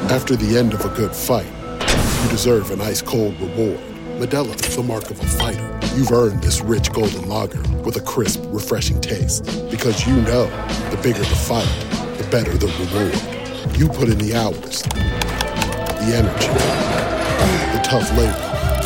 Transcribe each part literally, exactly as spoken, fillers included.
After the end of a good fight, you deserve an ice-cold reward. Modelo is the mark of a fighter. You've earned this rich golden lager with a crisp, refreshing taste. Because you know, the bigger the fight, the better the reward. You put in the hours, the energy, the tough labor.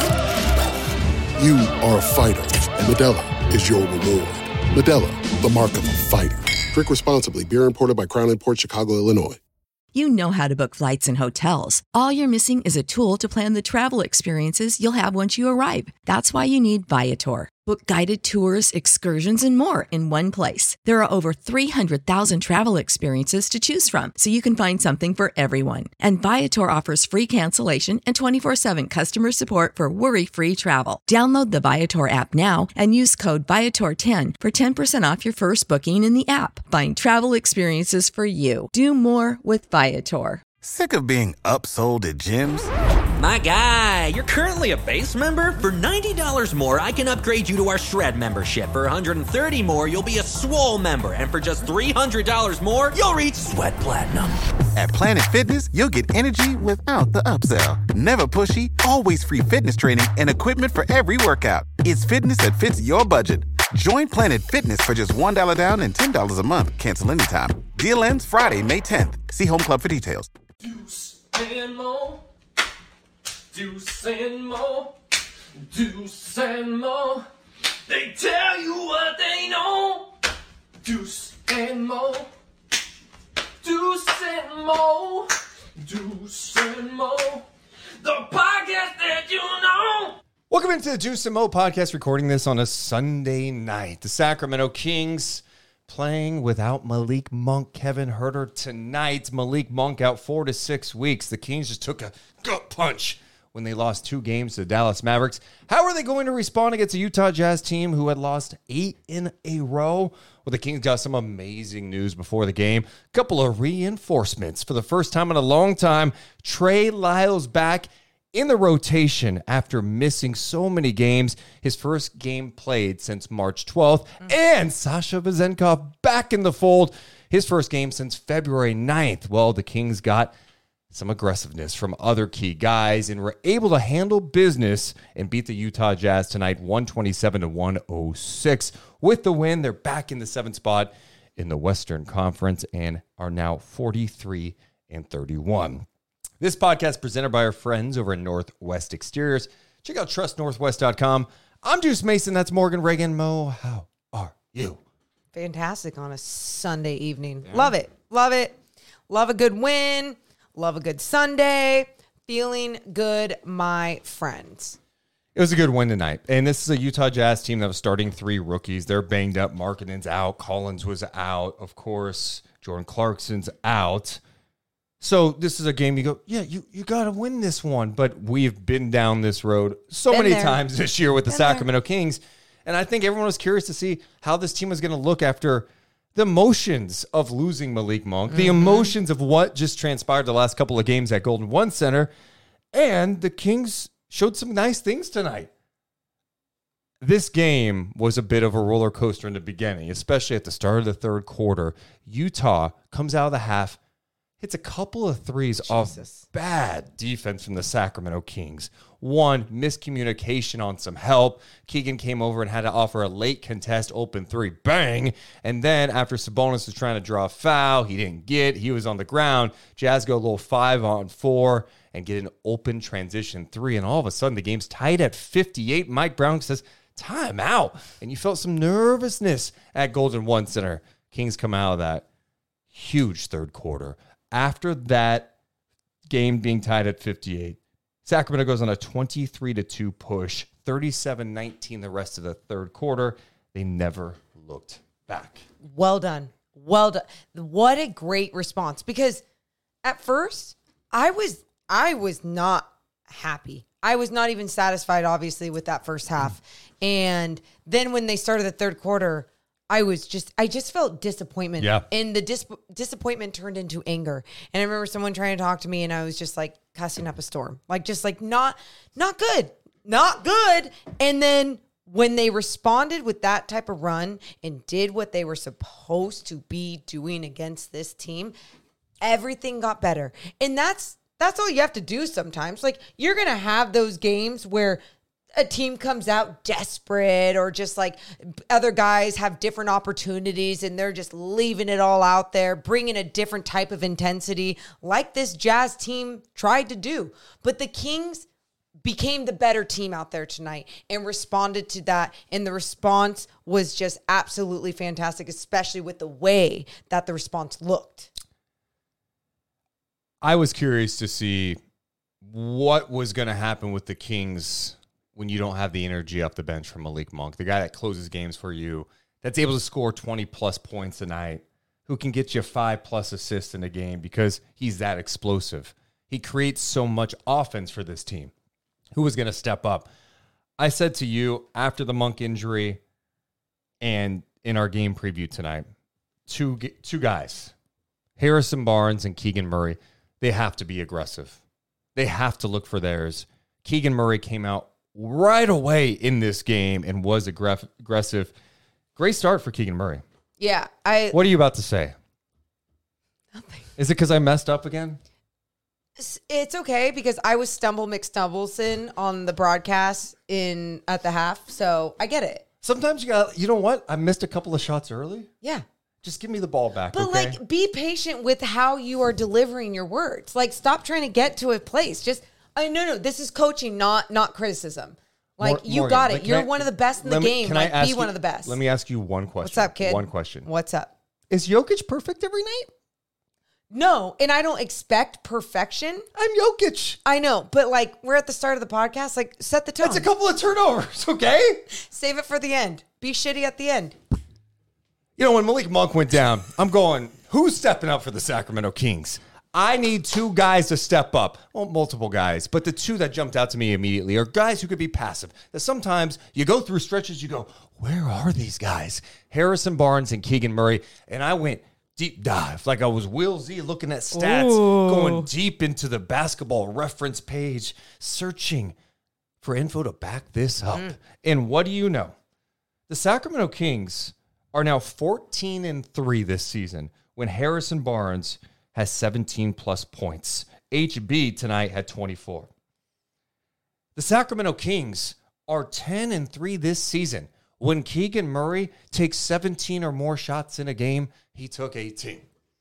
You are a fighter, and Modelo is your reward. Modelo, the mark of a fighter. Drink responsibly. Beer imported by Crown Imports, Chicago, Illinois. You know how to book flights and hotels. All you're missing is a tool to plan the travel experiences you'll have once you arrive. That's why you need Viator. Book guided tours, excursions, and more in one place. There are over three hundred thousand travel experiences to choose from, so you can find something for everyone. And Viator offers free cancellation and twenty-four seven customer support for worry-free travel. Download the Viator app now and use code Viator ten for ten percent off your first booking in the app. Find travel experiences for you. Do more with Viator. Sick of being upsold at gyms? My guy, you're currently a base member? For ninety dollars more, I can upgrade you to our Shred membership. For one hundred thirty dollars more, you'll be a Swole member. And for just three hundred dollars more, you'll reach Sweat Platinum. At Planet Fitness, you'll get energy without the upsell. Never pushy, always free fitness training and equipment for every workout. It's fitness that fits your budget. Join Planet Fitness for just one dollar down and ten dollars a month. Cancel anytime. Deal ends Friday, May tenth. See Home Club for details. Deuce and Mo. Deuce and Mo, Deuce and Mo, they tell you what they know. Deuce and Mo, Deuce and Mo, Deuce and Mo, the podcast that you know. Welcome into the Deuce and Mo podcast, recording this on a Sunday night. The Sacramento Kings playing without Malik Monk, Kevin Huerter tonight. Malik Monk out four to six weeks. The Kings just took a gut punch when they lost two games to the Dallas Mavericks. How are they going to respond against a Utah Jazz team who had lost eight in a row? Well, the Kings got some amazing news before the game. A couple of reinforcements. For the first time in a long time, Trey Lyles back in the rotation after missing so many games. His first game played since March twelfth. And Sasha Vezenkov back in the fold. His first game since February ninth. Well, the Kings got some aggressiveness from other key guys and were able to handle business and beat the Utah Jazz tonight one twenty-seven to one oh six. With the win, they're back in the seventh spot in the Western Conference and are now forty-three and thirty-one. This podcast presented by our friends over at Northwest Exteriors. Check out trust northwest dot com. I'm Deuce Mason. That's Morgan Reagan. Mo, how are you? Fantastic on a Sunday evening. Yeah. Love it. Love it. Love a good win. Love a good Sunday. Feeling good, my friends. It was a good win tonight. And this is a Utah Jazz team that was starting three rookies. They're banged up. Markkanen's out. Collins was out. Of course, Jordan Clarkson's out. So this is a game you go, yeah, you, you got to win this one. But we've been down this road so been many there. times this year with the been Sacramento there. Kings. And I think everyone was curious to see how this team was going to look after the emotions of losing Malik Monk, mm-hmm. the emotions of what just transpired the last couple of games at Golden One Center, and the Kings showed some nice things tonight. This game was a bit of a roller coaster in the beginning, especially at the start of the third quarter. Utah comes out of the half, hits a couple of threes Jesus. off bad defense from the Sacramento Kings. One, miscommunication on some help. Keegan came over and had to offer a late contest open three. Bang! And then after Sabonis was trying to draw a foul, he didn't get. He was on the ground. Jazz go a little five on four and get an open transition three. And all of a sudden, the game's tied at fifty-eight. Mike Brown says, timeout. And you felt some nervousness at Golden One Center. Kings come out of that huge third quarter. After that game being tied at fifty-eight, Sacramento goes on a twenty-three to two push, thirty-seven nineteen the rest of the third quarter. They never looked back. Well done. Well done. What a great response. Because at first, I was I was not happy. I was not even satisfied, obviously, with that first half. And then when they started the third quarter, I was just, I just felt disappointment. Yeah. And the dis- disappointment turned into anger. And I remember someone trying to talk to me and I was just like cussing up a storm. Like, just like, not, not good. Not good. And then when they responded with that type of run and did what they were supposed to be doing against this team, everything got better. And that's, that's all you have to do sometimes. Like, you're going to have those games where a team comes out desperate, or just like other guys have different opportunities and they're just leaving it all out there, bringing a different type of intensity like this Jazz team tried to do. But the Kings became the better team out there tonight and responded to that. And the response was just absolutely fantastic, especially with the way that the response looked. I was curious to see what was going to happen with the Kings when you don't have the energy off the bench from Malik Monk, the guy that closes games for you, that's able to score twenty-plus points a night, who can get you five-plus assists in a game because he's that explosive. He creates so much offense for this team. Who was going to step up? I said to you after the Monk injury and in our game preview tonight, two, two guys, Harrison Barnes and Keegan Murray, they have to be aggressive. They have to look for theirs. Keegan Murray came out right away in this game and was aggressive. Great start for Keegan Murray. Yeah. I. What are you about to say? Nothing. Is it because I messed up again? It's okay because I was Stumble McStumblson on the broadcast in at the half, so I get it. Sometimes you got, you know what? I missed a couple of shots early. Yeah. Just give me the ball back, But, okay? like, be patient with how you are delivering your words. Like, stop trying to get to a place. Just, I no, no, this is coaching, not not criticism. Like, Mor- you Morgan, got it. can You're I- one of the best in the let me- game. can I Like, ask be you- one of the best. Let me ask you one question. What's up, kid? One question. What's up? Is Jokic perfect every night? No, and I don't expect perfection. I'm Jokic. I know, but, like, we're at the start of the podcast. Like, set the tone. That's a couple of turnovers, okay? Save it for the end. Be shitty at the end. You know, when Malik Monk went down, I'm going, who's stepping up for the Sacramento Kings? I need two guys to step up. Well, multiple guys, but the two that jumped out to me immediately are guys who could be passive. That sometimes you go through stretches, you go, where are these guys? Harrison Barnes and Keegan Murray. And I went deep dive, like I was Will Z looking at stats, Ooh. going deep into the basketball reference page, searching for info to back this up. Mm. And what do you know? The Sacramento Kings are now fourteen and three this season when Harrison Barnes has seventeen plus points. H B tonight had twenty-four. The Sacramento Kings are ten and three this season when Keegan Murray takes seventeen or more shots in a game. He took eighteen.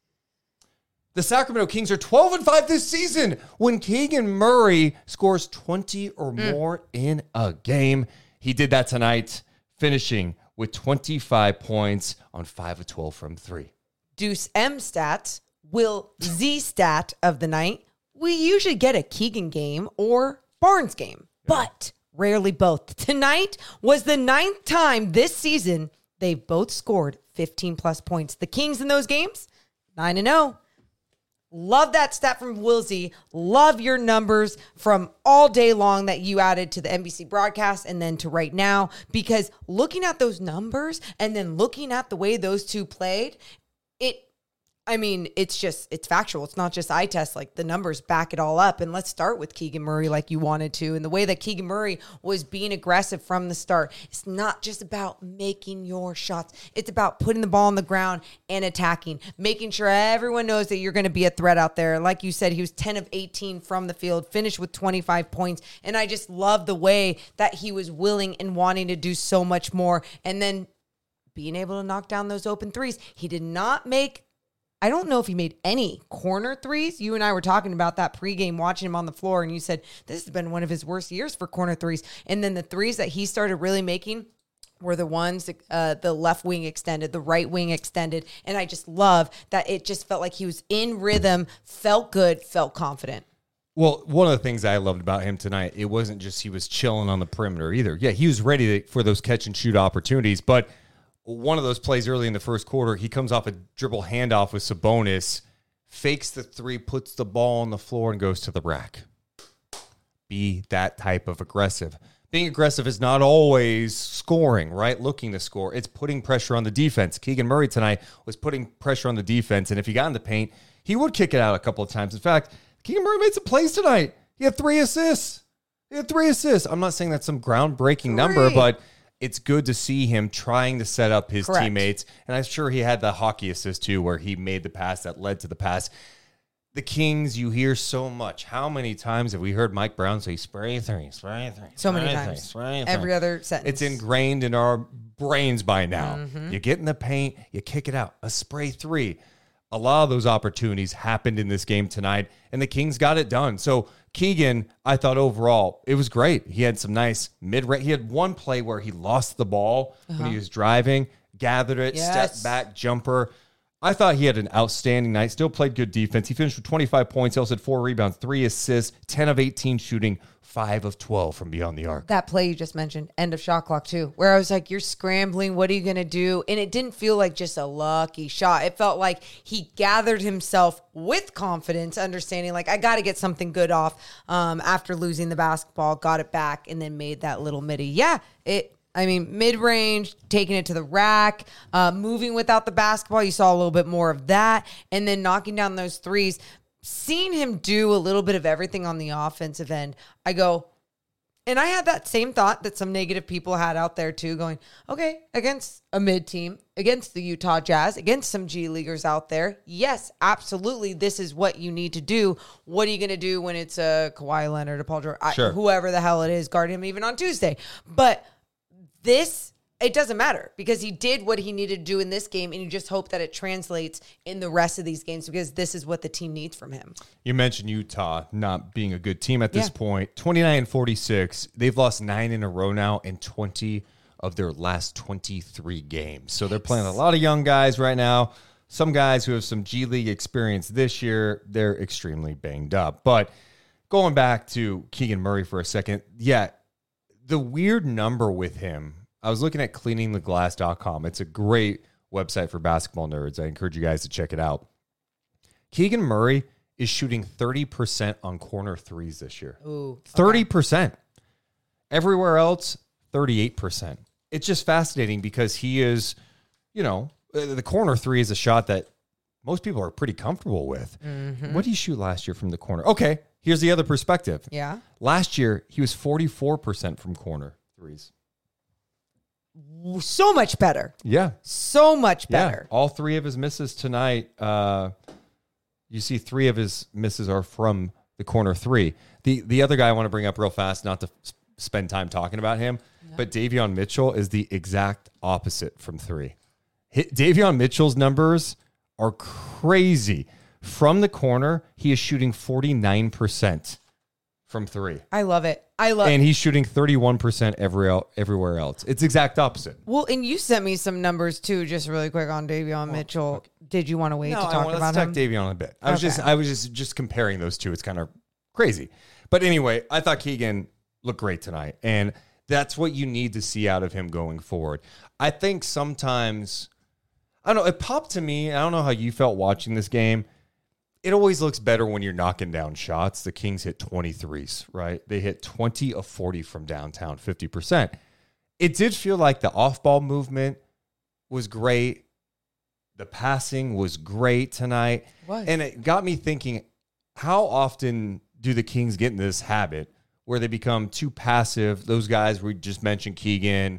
The Sacramento Kings are twelve and five this season when Keegan Murray scores twenty or mm. more in a game. He did that tonight, finishing with twenty-five points on five of twelve from three. Deuce M stats, Will Z stat of the night. We usually get a Keegan game or Barnes game, yeah. but rarely both. Tonight was the ninth time this season they've both scored fifteen plus points. The Kings in those games, nine and oh. Love that stat from Will Z. Love your numbers from all day long that you added to the N B C broadcast and then to right now, because looking at those numbers and then looking at the way those two played, it, I mean, it's just, it's factual. It's not just eye test. Like, the numbers back it all up. And let's start with Keegan Murray like you wanted to. And the way that Keegan Murray was being aggressive from the start. It's not just about making your shots. It's about putting the ball on the ground and attacking, making sure everyone knows that you're going to be a threat out there. Like you said, he was ten of eighteen from the field, finished with twenty-five points. And I just love the way that he was willing and wanting to do so much more. And then being able to knock down those open threes. He did not make I don't know if he made any corner threes. You and I were talking about that pregame, watching him on the floor, and you said this has been one of his worst years for corner threes. And then the threes that he started really making were the ones, uh, the left wing extended, the right wing extended. And I just love that it just felt like he was in rhythm, felt good, felt confident. Well, one of the things I loved about him tonight, it wasn't just he was chilling on the perimeter either. Yeah, he was ready to, for those catch and shoot opportunities, but one of those plays early in the first quarter, he comes off a dribble handoff with Sabonis, fakes the three, puts the ball on the floor, and goes to the rack. Be that type of aggressive. Being aggressive is not always scoring, right? Looking to score. It's putting pressure on the defense. Keegan Murray tonight was putting pressure on the defense, and if he got in the paint, he would kick it out a couple of times. In fact, Keegan Murray made some plays tonight. He had three assists. He had three assists. I'm not saying that's some groundbreaking three. number, but it's good to see him trying to set up his Correct. teammates. And I'm sure he had the hockey assist too, where he made the pass that led to the pass. the Kings, you hear so much. How many times have we heard Mike Brown say, spray three, spray three? So many spray times. Three, spray Every three. other sentence. It's ingrained in our brains by now. Mm-hmm. You get in the paint, you kick it out. A spray three. A lot of those opportunities happened in this game tonight, and the Kings got it done. So Keegan, I thought overall, it was great. He had some nice mid-range. He had one play where he lost the ball uh-huh. when he was driving, gathered it, yes. stepped back, jumper. I thought he had an outstanding night. Still played good defense. He finished with twenty-five points. He also had four rebounds, three assists, ten of eighteen shooting, five of twelve from beyond the arc. That play you just mentioned, end of shot clock too, where I was like, you're scrambling. What are you going to do? And it didn't feel like just a lucky shot. It felt like he gathered himself with confidence, understanding like, I got to get something good off um, after losing the basketball, got it back, and then made that little midi. Yeah, it I mean, mid-range, taking it to the rack, uh, moving without the basketball. You saw a little bit more of that. And then knocking down those threes. Seeing him do a little bit of everything on the offensive end, I go, and I had that same thought that some negative people had out there too, going, okay, against a mid team, against the Utah Jazz, against some G Leaguers out there, yes, absolutely, this is what you need to do. What are you going to do when it's a Kawhi Leonard, a Paul George, sure. I, whoever the hell it is, guard him even on Tuesday. But this, it doesn't matter because he did what he needed to do in this game, and you just hope that it translates in the rest of these games because this is what the team needs from him. You mentioned Utah not being a good team at this Yeah. point. twenty-nine and forty-six. They've lost nine in a row now in twenty of their last twenty-three games. So they're playing a lot of young guys right now. Some guys who have some G League experience this year, they're extremely banged up. But going back to Keegan Murray for a second, yeah, the weird number with him, I was looking at cleaning the glass dot com. It's a great website for basketball nerds. I encourage you guys to check it out. Keegan Murray is shooting thirty percent on corner threes this year. Ooh, okay. thirty percent. Everywhere else, thirty-eight percent. It's just fascinating because he is, you know, the corner three is a shot that most people are pretty comfortable with. Mm-hmm. What did he shoot last year from the corner? Okay, here's the other perspective. Yeah. Last year, he was forty-four percent from corner threes. So much better. Yeah. So much better. Yeah. All three of his misses tonight, uh, you see three of his misses are from the corner three. The the other guy I want to bring up real fast, not to s- spend time talking about him, yeah. but Davion Mitchell is the exact opposite from three. Hit, Davion Mitchell's numbers are crazy. From the corner, he is shooting forty-nine percent from three. I love it. I love And he's shooting thirty-one percent every el- everywhere else. It's exact opposite. Well, and you sent me some numbers too, just really quick on Davion Mitchell. Okay. Did you want to wait no, to I talk want, about let's him? talk Davion a bit. I was Okay. just I was just just comparing those two. It's kind of crazy. But anyway, I thought Keegan looked great tonight. And that's what you need to see out of him going forward. I think sometimes, I don't know, it popped to me. I don't know how you felt watching this game. It always looks better when you're knocking down shots. The Kings hit twenty-threes, right? They hit twenty of forty from downtown, fifty percent. It did feel like the off-ball movement was great. The passing was great tonight. Was. And it got me thinking, how often do the Kings get in this habit where they become too passive? Those guys we just mentioned, Keegan,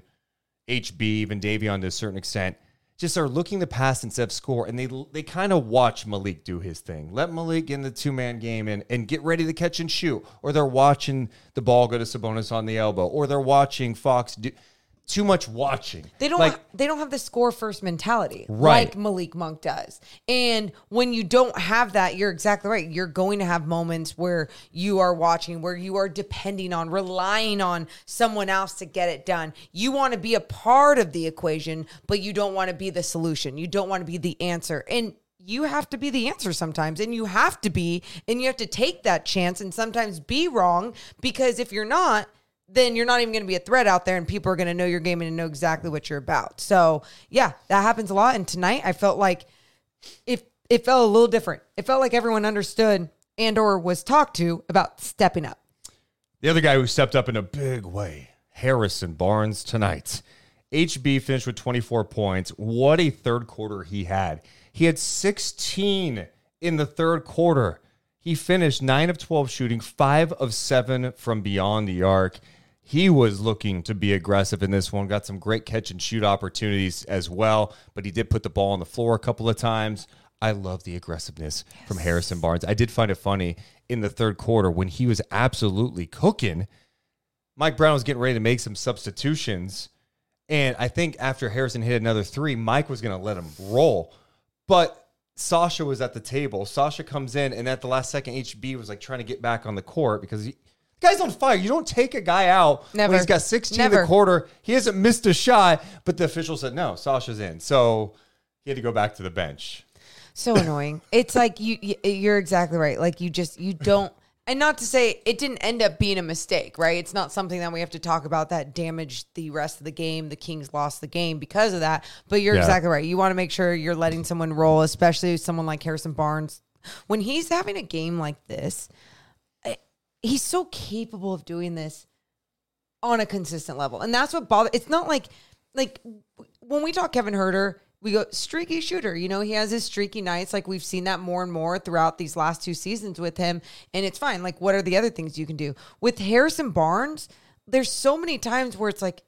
H B, even Davion to a certain extent, just are looking to pass instead of score, and they they kind of watch Malik do his thing. Let Malik get in the two-man game and, and get ready to catch and shoot. Or they're watching the ball go to Sabonis on the elbow. Or they're watching Fox do too much watching. They don't like, they don't have the score first mentality Right. like Malik Monk does. And when you don't have that, you're exactly right. You're going to have moments where you are watching, where you are depending on, relying on someone else to get it done. You want to be a part of the equation, but you don't want to be the solution. You don't want to be the answer. And you have to be the answer sometimes, and you have to be, and you have to take that chance and sometimes be wrong, because if you're not, then you're not even going to be a threat out there, and people are going to know your game and know exactly what you're about. So yeah, that happens a lot. And tonight I felt like if it felt a little different. It felt like everyone understood and or was talked to about stepping up. The other guy who stepped up in a big way, Harrison Barnes tonight. H B finished with twenty-four points. What a third quarter he had. He had sixteen in the third quarter. He finished nine of twelve shooting, five of seven from beyond the arc. He was looking to be aggressive in this one. Got some great catch and shoot opportunities as well, but he did put the ball on the floor a couple of times. I love the aggressiveness yes. from Harrison Barnes. I did find it funny in the third quarter when he was absolutely cooking. Mike Brown was getting ready to make some substitutions. And I think after Harrison hit another three, Mike was going to let him roll. But Sasha was at the table. Sasha comes in, and at the last second, H B was like trying to get back on the court because he, the guy's on fire. You don't take a guy out Never. when he's got sixteen Never. in the quarter. He hasn't missed a shot, but the official said, no, Sasha's in. So he had to go back to the bench. So annoying. It's like you, you, you're exactly right. Like you just, you don't, and not to say it didn't end up being a mistake, right? It's not something that we have to talk about that damaged the rest of the game. The Kings lost the game because of that. But you're Yeah. exactly right. You want to make sure you're letting someone roll, especially someone like Harrison Barnes. When he's having a game like this, he's so capable of doing this on a consistent level. And that's what bothers. It's not like, like when we talk Kevin Huerter, we go streaky shooter. You know, he has his streaky nights. Like we've seen that more and more throughout these last two seasons with him. And it's fine. Like, what are the other things you can do? With Harrison Barnes, there's so many times where it's like,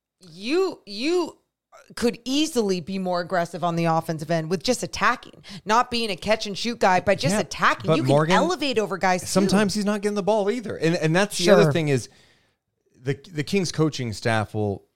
you, you could easily be more aggressive on the offensive end with just attacking, not being a catch and shoot guy, but just Yeah, attacking. but You Morgan, can elevate over guys too. Sometimes he's not getting the ball either. And and that's the Sure. other thing is the the Kings coaching staff will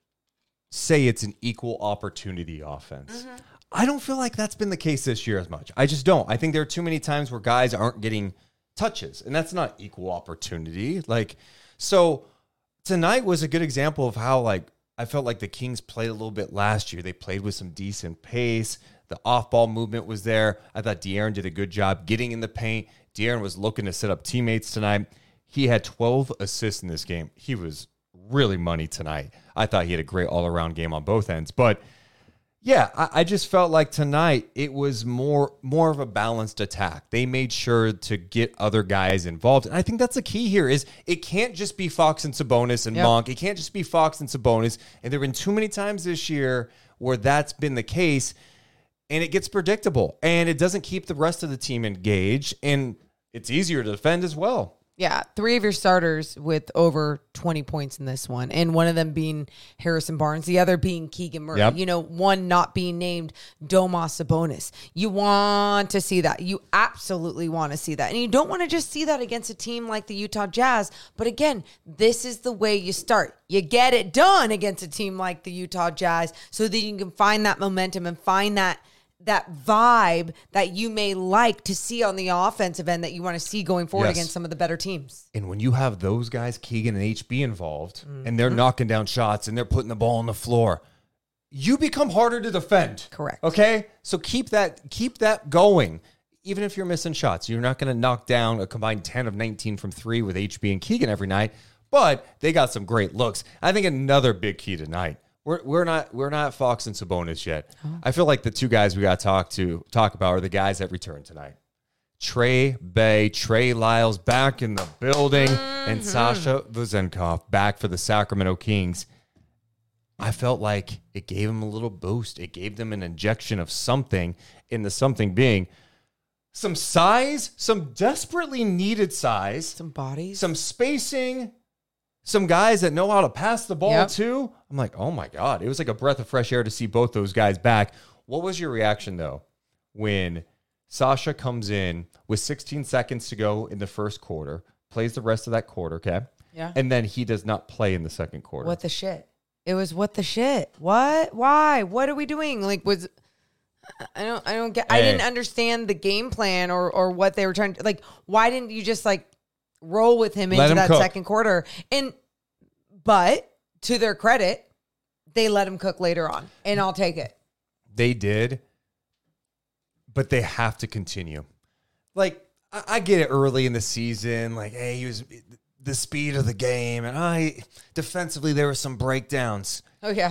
say it's an equal opportunity offense. Mm-hmm. I don't feel like that's been the case this year as much. I just don't. I think there are too many times where guys aren't getting touches, and that's not equal opportunity. Like, so tonight was a good example of how, like, I felt like the Kings played a little bit last year. They played with some decent pace. The off-ball movement was there. I thought De'Aaron did a good job getting in the paint. De'Aaron was looking to set up teammates tonight. He had twelve assists in this game. He was really money tonight. I thought he had a great all-around game on both ends. But, yeah, I, I just felt like tonight it was more, more of a balanced attack. They made sure to get other guys involved. And I think that's the key here is it can't just be Fox and Sabonis and Yep. Monk. It can't just be Fox and Sabonis. And there have been too many times this year where that's been the case, and it gets predictable. And it doesn't keep the rest of the team engaged, and it's easier to defend as well. Yeah, three of your starters with over twenty points in this one, and one of them being Harrison Barnes, the other being Keegan Murray. Yep. You know, one not being named Domas Sabonis. You want to see that. You absolutely want to see that. And you don't want to just see that against a team like the Utah Jazz. But again, this is the way you start. You get it done against a team like the Utah Jazz so that you can find that momentum and find that that vibe that you may like to see on the offensive end that you want to see going forward Yes. against some of the better teams. And when you have those guys, Keegan and H B involved, Mm-hmm. and they're knocking down shots and they're putting the ball on the floor, you become harder to defend. Correct. Okay? So keep that keep that going. Even if you're missing shots, you're not going to knock down a combined ten of nineteen from three with H B and Keegan every night, but they got some great looks. I think another big key tonight. We're we're not we're not Fox and Sabonis yet. Oh. I feel like the two guys we got to talk to talk about are the guys that return tonight. Trey Bay, Trey Lyles back in the building, Mm-hmm. and Sasha Vezenkov back for the Sacramento Kings. I felt like it gave them a little boost. It gave them an injection of something, in the something being some size, some desperately needed size, Some bodies. some spacing, some guys that know how to pass the ball Yep. too. I'm like, oh my God. It was like a breath of fresh air to see both those guys back. What was your reaction though when Sasha comes in with sixteen seconds to go in the first quarter, plays the rest of that quarter, okay? Yeah. And then he does not play in the second quarter. What the shit? It was what the shit? What? Why? What are we doing? Like, was I don't I don't get I Hey. didn't understand the game plan or or what they were trying to like. Why didn't you just like roll with him Let into him that cook. second quarter? And but to their credit, they let him cook later on, and I'll take it. They did, but they have to continue. Like, I, I get it early in the season. Like, hey, he was the speed of the game, and I defensively there were some breakdowns. Oh yeah,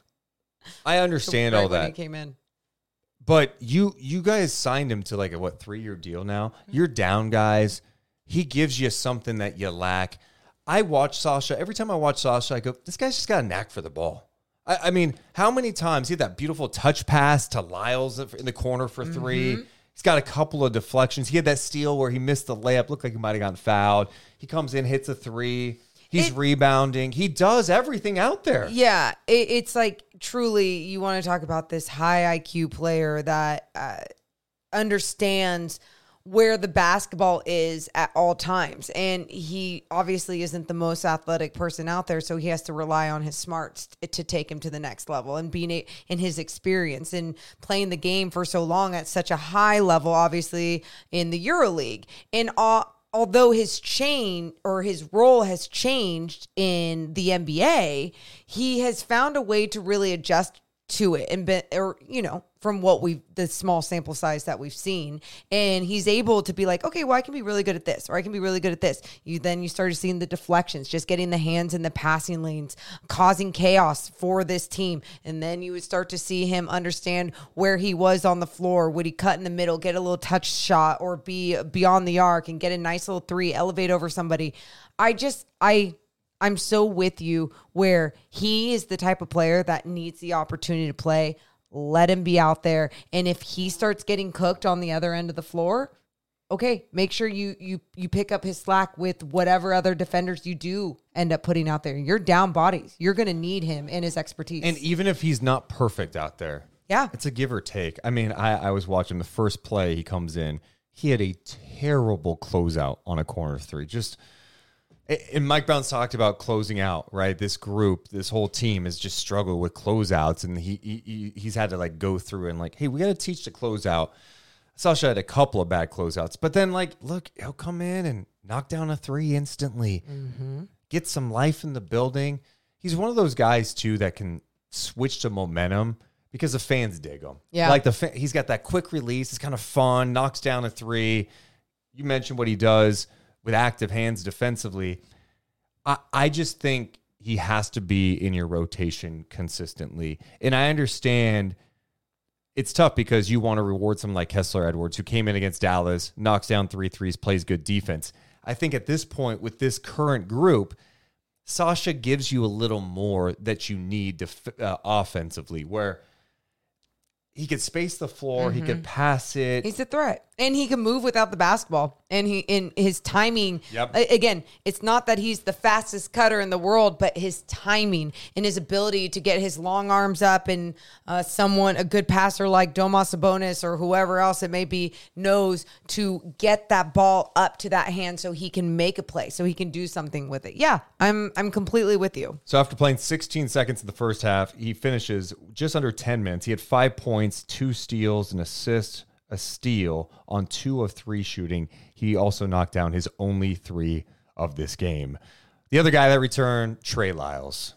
I understand Right all when that, he came in. but you you guys signed him to like a what three year deal now. You're down, guys. He gives you something that you lack. I watch Sasha every time I watch Sasha. I go, this guy's just got a knack for the ball. I, I mean, how many times he had that beautiful touch pass to Lyles in the corner for three? Mm-hmm. He's got a couple of deflections. He had that steal where he missed the layup. Looked like he might have gotten fouled. He comes in, hits a three. He's It- rebounding. He does everything out there. Yeah, it, it's like truly you want to talk about this high I Q player that uh, understands where the basketball is at all times. And he obviously isn't the most athletic person out there, so he has to rely on his smarts to take him to the next level, and being a, in his experience and playing the game for so long at such a high level, obviously in the EuroLeague. And all, although his chain or his role has changed in the N B A, he has found a way to really adjust to it and been, or, you know, from what we've, the small sample size that we've seen. And he's able to be like, okay, well, I can be really good at this, or I can be really good at this. You then you started seeing the deflections, just getting the hands in the passing lanes, causing chaos for this team. And then you would start to see him understand where he was on the floor. Would he cut in the middle, get a little touch shot, or be beyond the arc and get a nice little three, elevate over somebody? I just, I, I'm so with you where he is the type of player that needs the opportunity to play. Let him be out there. And if he starts getting cooked on the other end of the floor, okay, make sure you you you pick up his slack with whatever other defenders you do end up putting out there. You're down bodies. You're going to need him and his expertise. And even if he's not perfect out there, yeah, it's a give or take. I mean, I, I was watching the first play he comes in. He had a terrible closeout on a corner three. Just... And Mike Brown's talked about closing out, right? This group, this whole team has just struggled with closeouts, and he, he he's had to like go through and like, hey, we got to teach the closeout. Sasha had a couple of bad closeouts, but then like, look, he'll come in and knock down a three instantly, mm-hmm. get some life in the building. He's one of those guys too that can switch to momentum because the fans dig him. Yeah, like the fa- he's got that quick release. It's kind of fun. Knocks down a three. You mentioned what he does with active hands defensively. I, I just think he has to be in your rotation consistently. And I understand it's tough because you want to reward someone like Kessler Edwards, who came in against Dallas, knocks down three threes, plays good defense. I think at this point with this current group, Sasha gives you a little more that you need def- uh, offensively, where he could space the floor, mm-hmm. he could pass it. He's a threat. And he can move without the basketball. And he in his timing, yep. again, it's not that he's the fastest cutter in the world, but his timing and his ability to get his long arms up, and uh, someone, a good passer like Domas Sabonis or whoever else it may be, knows to get that ball up to that hand so he can make a play, so he can do something with it. Yeah, I'm I'm completely with you. So after playing sixteen seconds in the first half, he finishes just under ten minutes. He had five points, two steals, an assist, a steal on two of three shooting. He also knocked down his only three of this game. The other guy that returned, Trey Lyles.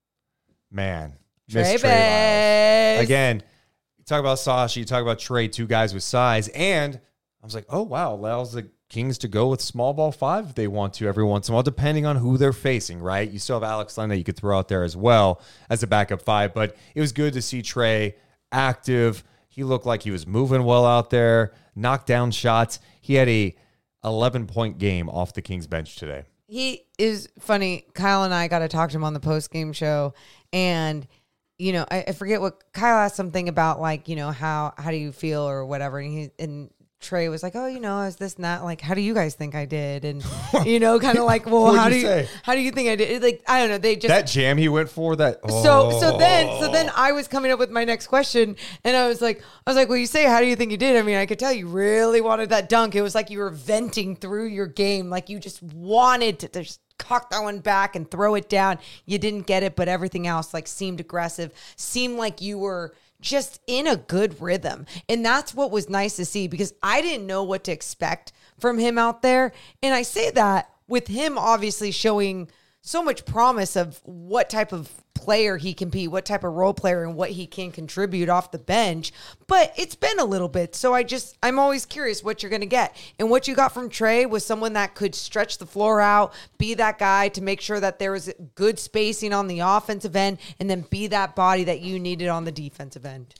Man, Trey, Trey Lyles. Again, you talk about Sasha, you talk about Trey, two guys with size. And I was like, oh, wow, allows the Kings to go with small ball five if they want to every once in a while, depending on who they're facing, right? You still have Alex Len that you could throw out there as well as a backup five. But it was good to see Trey active. He looked like he was moving well out there, knocked down shots. He had a eleven-point game off the Kings bench today. He is funny. Kyle and I got to talk to him on the post-game show, and, you know, I, I forget what Kyle asked something about, like, you know, how how do you feel or whatever, and he and Trey was like, oh, you know, is this not, like, how do you guys think I did? And, you know, kind of like, well, how do you, say? how do you think I did? It's like, I don't know. They just, that jam he went for that. Oh. So, so then, so then I was coming up with my next question, and I was like, I was like, well, you say, how do you think you did? I mean, I could tell you really wanted that dunk. It was like you were venting through your game. Like you just wanted to just cock that one back and throw it down. You didn't get it, but everything else like seemed aggressive, seemed like you were just in a good rhythm. And that's what was nice to see, because I didn't know what to expect from him out there. And I say that with him obviously showing so much promise of what type of player he can be, what type of role player, and what he can contribute off the bench. But it's been a little bit. So I just, I'm always curious what you're going to get. And what you got from Trey was someone that could stretch the floor out, be that guy to make sure that there was good spacing on the offensive end, and then be that body that you needed on the defensive end.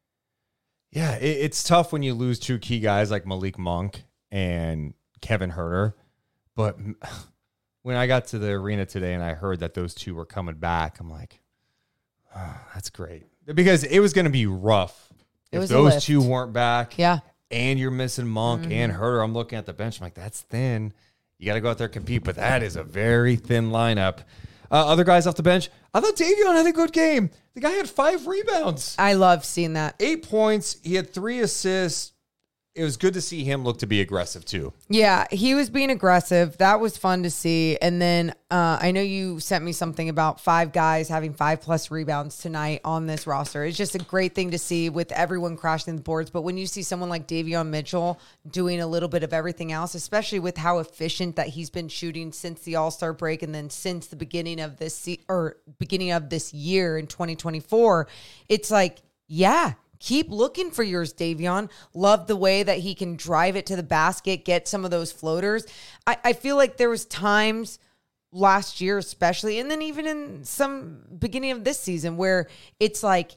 Yeah, it, it's tough when you lose two key guys like Malik Monk and Kevin Huerter. But when I got to the arena today and I heard that those two were coming back, I'm like, oh, that's great. Because it was going to be rough. It if was a those lift. two weren't back, Yeah. and you're missing Monk Mm-hmm. and Huerter, I'm looking at the bench, I'm like, that's thin. You got to go out there and compete, but that is a very thin lineup. Uh, other guys off the bench, I thought Davion had a good game. The guy had five rebounds. I love seeing that. Eight points. He had three assists. it was good to see him look to be aggressive too. Yeah, he was being aggressive. That was fun to see. And then uh, I know you sent me something about five guys having five plus rebounds tonight on this roster. It's just a great thing to see with everyone crashing the boards. But when you see someone like Davion Mitchell doing a little bit of everything else, especially with how efficient that he's been shooting since the All-Star break and then since the beginning of this se- or beginning of this year in twenty twenty-four, it's like, yeah. Keep looking for yours, Davion. Love the way that he can drive it to the basket, get some of those floaters. I, I feel like there was times last year especially, and then even in some beginning of this season where it's like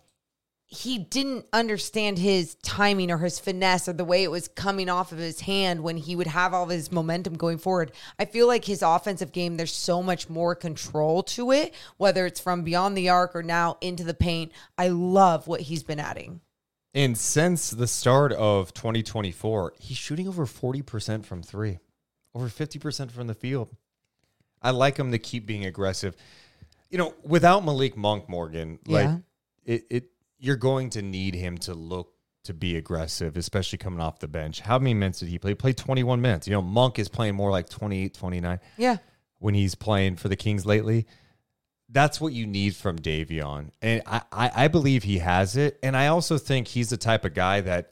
he didn't understand his timing or his finesse or the way it was coming off of his hand when he would have all of his momentum going forward. I feel like his offensive game, there's so much more control to it, whether it's from beyond the arc or now into the paint. I love what he's been adding. And since the start of twenty twenty-four, he's shooting over forty percent from three, over fifty percent from the field. I like him to keep being aggressive. You know, without Malik Monk, Morgan, Yeah. like it, it, you're going to need him to look to be aggressive, especially coming off the bench. How many minutes did he play? He played twenty-one minutes. You know, Monk is playing more like twenty-eight, twenty-nine. Yeah. When he's playing for the Kings lately. That's what you need from Davion. And I, I, I believe he has it. And I also think he's the type of guy that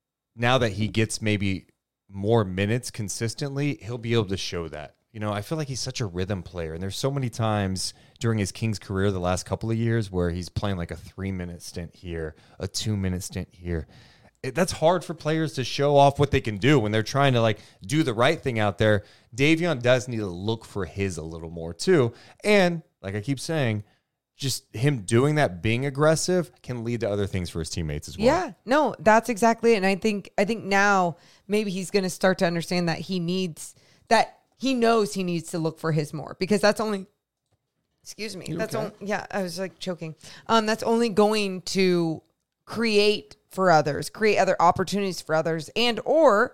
now that he gets maybe more minutes consistently, he'll be able to show that. You know, I feel like he's such a rhythm player. And there's so many times during his Kings career the last couple of years where he's playing like a three-minute stint here, a two-minute stint here. It, that's hard for players to show off what they can do when they're trying to like do the right thing out there. Davion does need to look for his a little more too. And like I keep saying, just him doing that, being aggressive, can lead to other things for his teammates as well. Yeah, no, that's exactly it. And I think I think now maybe he's going to start to understand that he needs that he knows he needs to look for his more, because that's only. Excuse me. You That's okay? only, yeah. I was like choking. Um, that's only going to create for others, create other opportunities for others, and or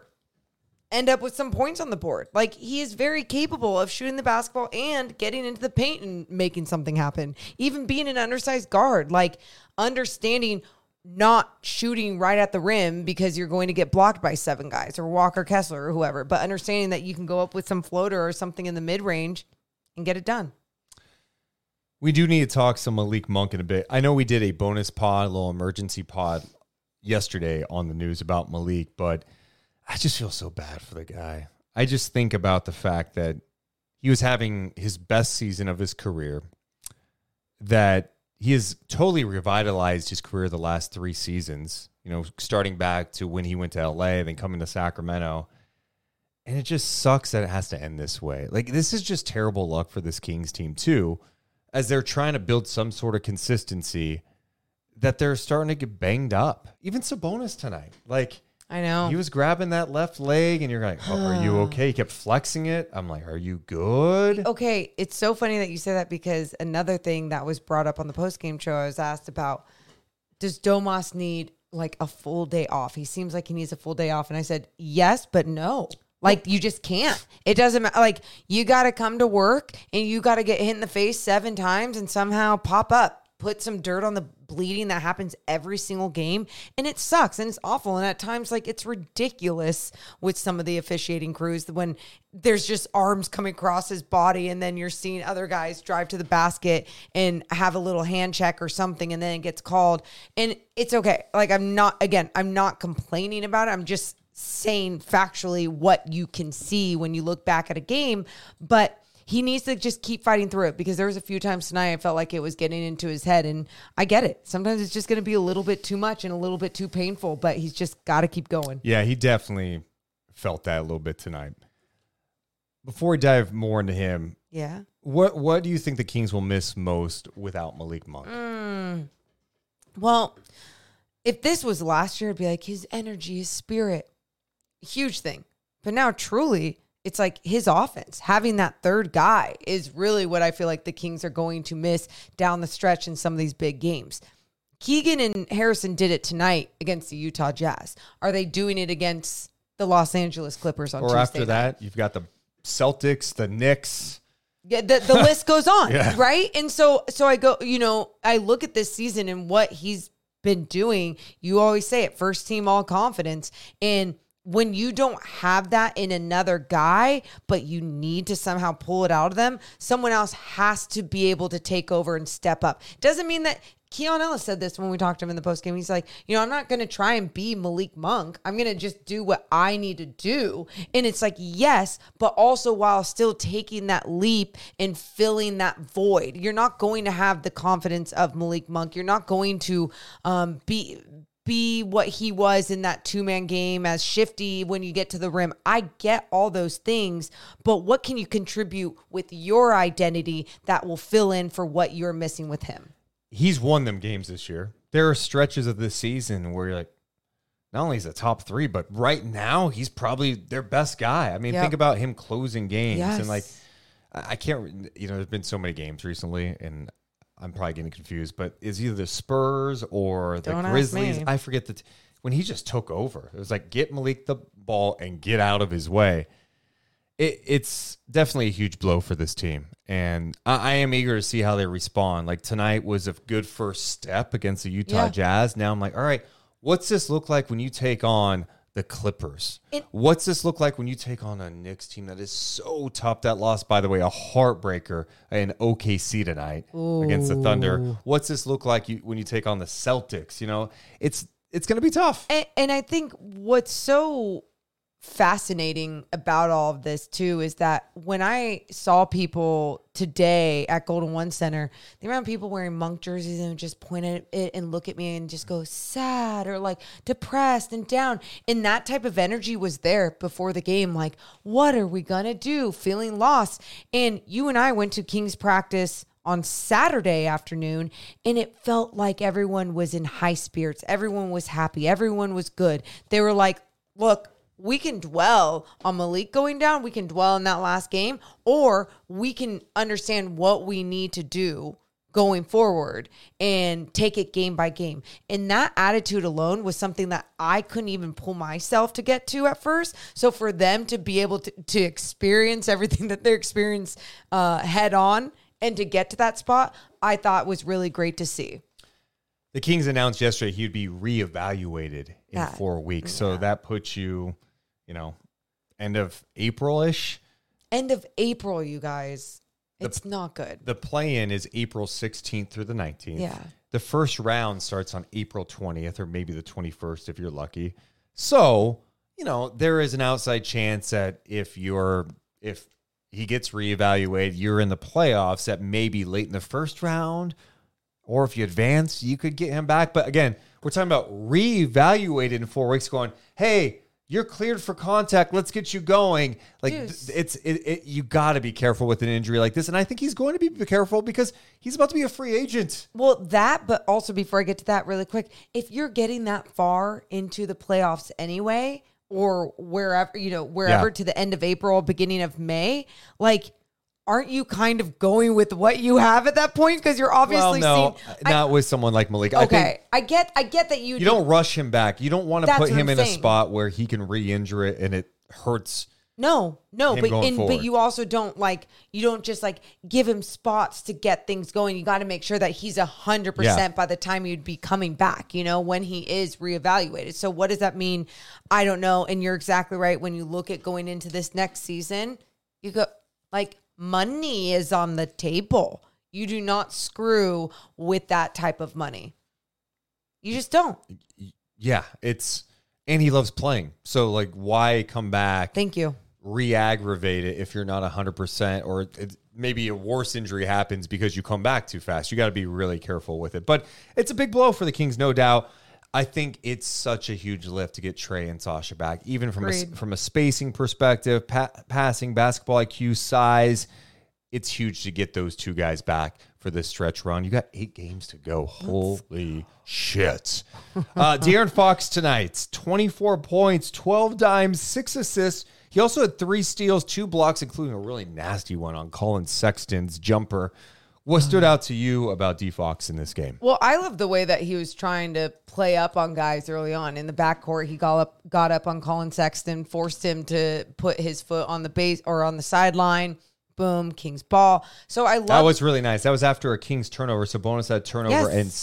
end up with some points on the board. Like, he is very capable of shooting the basketball and getting into the paint and making something happen. Even being an undersized guard, like understanding not shooting right at the rim because you're going to get blocked by seven guys or Walker Kessler or whoever, but understanding that you can go up with some floater or something in the mid range and get it done. We do need to talk some Malik Monk in a bit. I know we did a bonus pod, a little emergency pod yesterday on the news about Malik, but I just feel so bad for the guy. I just think about the fact that he was having his best season of his career, that he has totally revitalized his career the last three seasons, you know, starting back to when he went to L A, then coming to Sacramento. And it just sucks that it has to end this way. Like, this is just terrible luck for this Kings team, too, as they're trying to build some sort of consistency, that they're starting to get banged up. Even Sabonis tonight. Like, I know. he was grabbing that left leg, and you're like, oh, are you okay? He kept flexing it. I'm like, are you good? Okay, it's so funny that you say that, because another thing that was brought up on the postgame show, I was asked about, does Domas need like a full day off? He seems like he needs a full day off. And I said, yes, but no. Like, you just can't. It doesn't matter. Like, you got to come to work and you got to get hit in the face seven times and somehow pop up. Put some dirt on the bleeding that happens every single game. And it sucks and it's awful. And at times, like, it's ridiculous with some of the officiating crews when there's just arms coming across his body and then you're seeing other guys drive to the basket and have a little hand check or something and then it gets called. And it's okay. Like, I'm not, again, I'm not complaining about it. I'm just saying factually what you can see when you look back at a game. But he needs to just keep fighting through it, because there was a few times tonight I felt like it was getting into his head, and I get it. Sometimes it's just going to be a little bit too much and a little bit too painful, but he's just got to keep going. Yeah, he definitely felt that a little bit tonight. Before we dive more into him, Yeah. what what do you think the Kings will miss most without Malik Monk? Mm. Well, if this was last year, it'd be like his energy, his spirit, huge thing. But now truly, it's like his offense. Having that third guy is really what I feel like the Kings are going to miss down the stretch in some of these big games. Keegan and Harrison did it tonight against the Utah Jazz. Are they doing it against the Los Angeles Clippers on or Tuesday after night? that, you've got the Celtics, the Knicks. Yeah, the, the list goes on, Yeah. right? And so so I go, you know, I look at this season and what he's been doing. You always say it, first team all confidence. And when you don't have that in another guy, but you need to somehow pull it out of them, someone else has to be able to take over and step up. Doesn't mean that Keon Ellis said this when we talked to him in the postgame. He's like, you know, I'm not going to try and be Malik Monk. I'm going to just do what I need to do. And it's like, yes, but also while still taking that leap and filling that void. You're not going to have the confidence of Malik Monk. You're not going to um, be... be what he was in that two-man game, as shifty when you get to the rim. I get all those things, but what can you contribute with your identity that will fill in for what you're missing with him? He's won them games this year. There are stretches of this season where you're like, not only is a top three, but right now he's probably their best guy. I mean, Yep. think about him closing games. Yes. And like, I I can't, you know, there's been so many games recently, and I'm probably getting confused, but is either the Spurs or the Don't ask Grizzlies? me. I forget the t- when he just took over. It was like, get Malik the ball and get out of his way. It, it's definitely a huge blow for this team, and I, I am eager to see how they respond. Like tonight was a good first step against the Utah Yeah. Jazz. Now I'm like, all right, what's this look like when you take on the Clippers? It- What's this look like when you take on a Knicks team that is so tough? That lost, by the way, a heartbreaker in O K C tonight against the Thunder. What's this look like you, when you take on the Celtics? You know, it's it's going to be tough. And, and I think what's so fascinating about all of this too is that when I saw people today at Golden One Center, the amount of people wearing Monk jerseys and just point at it and look at me and just go sad or like depressed and down. And that type of energy was there before the game. Like, what are we going to do? Feeling lost. And you and I went to King's practice on Saturday afternoon, and it felt like everyone was in high spirits. Everyone was happy. Everyone was good. They were like, look, we can dwell on Malik going down. We can dwell in that last game, or we can understand what we need to do going forward and take it game by game. And that attitude alone was something that I couldn't even pull myself to get to at first. So for them to be able to, to experience everything that they're experiencing uh, head on and to get to that spot, I thought was really great to see. The Kings announced yesterday he'd be reevaluated in Yeah. four weeks. So that puts you, you know, end of April-ish. End of April, you guys. It's not good. The play-in is April sixteenth through the nineteenth. Yeah. The first round starts on April twentieth or maybe the twenty-first if you're lucky. So, you know, there is an outside chance that if you're if he gets reevaluated, you're in the playoffs that maybe late in the first round, or if you advance, you could get him back. But again, we're talking about reevaluated in four weeks going, hey, you're cleared for contact. Let's get you going. Like Deuce. th- it's it, it you got to be careful with an injury like this, and I think he's going to be careful because he's about to be a free agent. Well, that, but also before I get to that really quick, if you're getting that far into the playoffs anyway, or wherever, you know, wherever Yeah. to the end of April, beginning of May, like, aren't you kind of going with what you have at that point? Because you're obviously well, no, seeing. not with someone like Malik. I Okay, think I get, I get that you. you don't rush him back. You don't want to That's put what him I'm in a saying. spot where he can re-injure it and it hurts. No, no, him but going and, but forward. you also don't like you don't just like give him spots to get things going. You got to make sure that he's a hundred Yeah. percent by the time you'd be coming back. You know, when he is reevaluated. So what does that mean? I don't know. And you're exactly right. When you look at going into this next season, you go like money is on the table. You do not screw with that type of money. You just don't. Yeah, it's and he loves playing. So like, why come back? Thank you. Re-aggravate it if you're not one hundred percent, or it, maybe a worse injury happens because you come back too fast. You got to be really careful with it. But it's a big blow for the Kings, no doubt. I think it's such a huge lift to get Trey and Sasha back, even from a, Agreed. from a spacing perspective, pa- passing, basketball I Q, size. It's huge to get those two guys back for this stretch run. You got eight games to go. Holy shit. Uh, De'Aaron Fox tonight, twenty-four points, twelve dimes, six assists. He also had three steals, two blocks, including a really nasty one on Colin Sexton's jumper. What stood out to you about D Fox in this game? Well, I love the way that he was trying to play up on guys early on in the backcourt. He got up, got up on Colin Sexton, forced him to put his foot on the base or on the sideline. Boom, Kings ball. So I love That was really nice. That was after a Kings turnover. Sabonis had turnover, Yes. and s-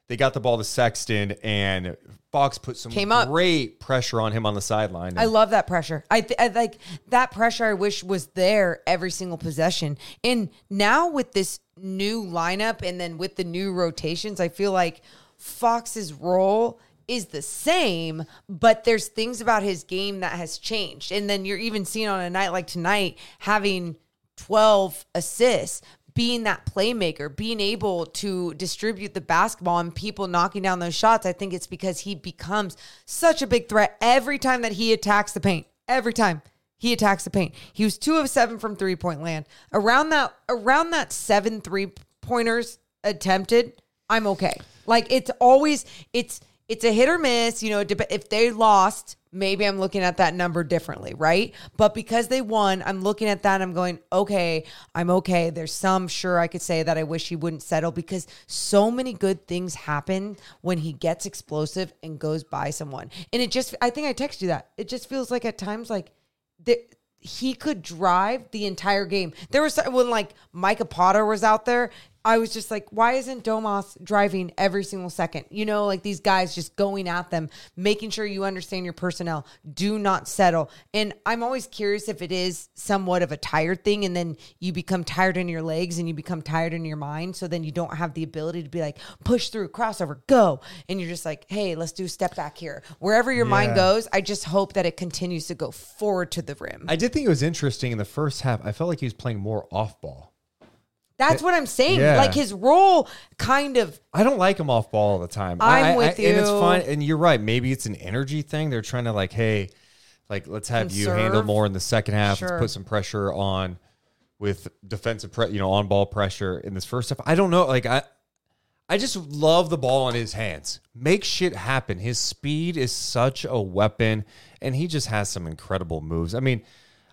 They got the ball to Sexton, and Fox put some Came up. great pressure on him on the sideline. I love that pressure. I, th- I like that pressure. I wish was there every single possession. And now with this new lineup and then with the new rotations, I feel like Fox's role is the same, but there's things about his game that has changed. And then you're even seeing on a night like tonight, having twelve assists, being that playmaker, being able to distribute the basketball and people knocking down those shots. I think it's because he becomes such a big threat every time that he attacks the paint. Every time he attacks the paint. He was two of seven from three-point land. Around that, around that seven three-pointers attempted, I'm okay. Like, it's always, it's it's a hit or miss. You know, if they lost, maybe I'm looking at that number differently, right? But because they won, I'm looking at that and I'm going, okay, I'm okay. There's some, sure, I could say that I wish he wouldn't settle, because so many good things happen when he gets explosive and goes by someone. And it just, I think I texted you that. It just feels like at times like the, he could drive the entire game. There was when like Micah Potter was out there, I was just like, why isn't Domas driving every single second? You know, like these guys just going at them, making sure you understand your personnel. Do not settle. And I'm always curious if it is somewhat of a tired thing, and then you become tired in your legs and you become tired in your mind. So then you don't have the ability to be like, push through, crossover, go. And you're just like, hey, let's do a step back here. Wherever your Yeah. mind goes, I just hope that it continues to go forward to the rim. I did think it was interesting in the first half. I felt like he was playing more off ball. That's what I'm saying. Yeah. Like his role kind of. I don't like him off ball all the time. I'm I, I, with I, And it's you. fine. And you're right. Maybe it's an energy thing. They're trying to like, hey, like let's have you Conserve. handle more in the second half. Sure. Let's put some pressure on with defensive, pre- you know, on ball pressure in this first half. I don't know. Like I, I just love the ball in his hands. Make shit happen. His speed is such a weapon, and he just has some incredible moves. I mean.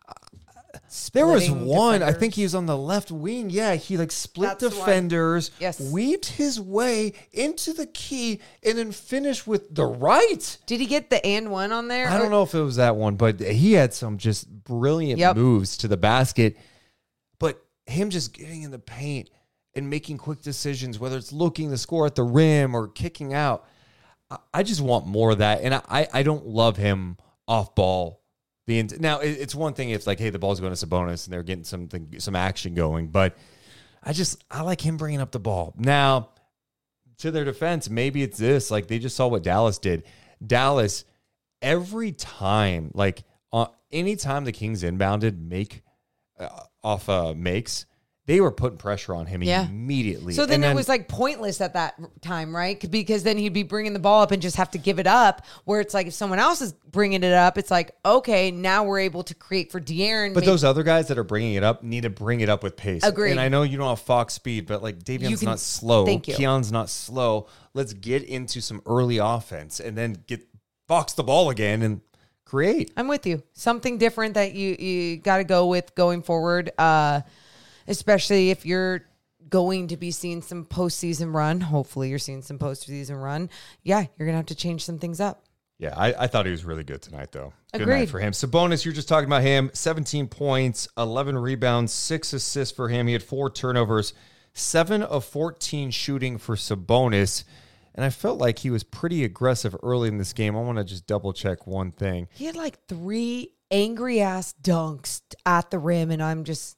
There was Splitting one, I defenders. think he was on the left wing. Yeah, he like split That's the one. defenders, Yes. weaved his way into the key, and then finished with the right. Did he get the and one on there? I don't know if it was that one, but he had some just brilliant Yep. moves to the basket. But him just getting in the paint and making quick decisions, whether it's looking to score at the rim or kicking out, I- I just want more of that. And I, I don't love him off ball. The int- now it- it's one thing if like, hey, the ball's going to Sabonis and they're getting something, some action going, but I just I like him bringing up the ball. Now, to their defense, maybe it's this, like they just saw what Dallas did. Dallas, every time, like uh, any time the Kings inbounded, make uh, off uh, makes, they were putting pressure on him Yeah. immediately. So then And it was like pointless at that time, right? Because then he'd be bringing the ball up and just have to give it up. Where it's like if someone else is bringing it up, it's like, okay, now we're able to create for De'Aaron. But Maybe- those other guys that are bringing it up need to bring it up with pace. Agreed. And I know you don't have Fox speed, but like You Davion's can- not slow. thank you. Keon's not slow. Let's get into some early offense and then get Fox the ball again and create. I'm with you. Something different that you you got to go with going forward, uh, especially if you're going to be seeing some postseason run. Hopefully, you're seeing some postseason run. Yeah, you're gonna have to change some things up. Yeah, I, I thought he was really good tonight, though. Good Agreed. night for him. Sabonis, you're just talking about him. seventeen points, eleven rebounds, six assists for him. He had four turnovers, seven of fourteen shooting for Sabonis. And I felt like he was pretty aggressive early in this game. I want to just double check one thing. He had like three angry ass dunks at the rim, and I'm just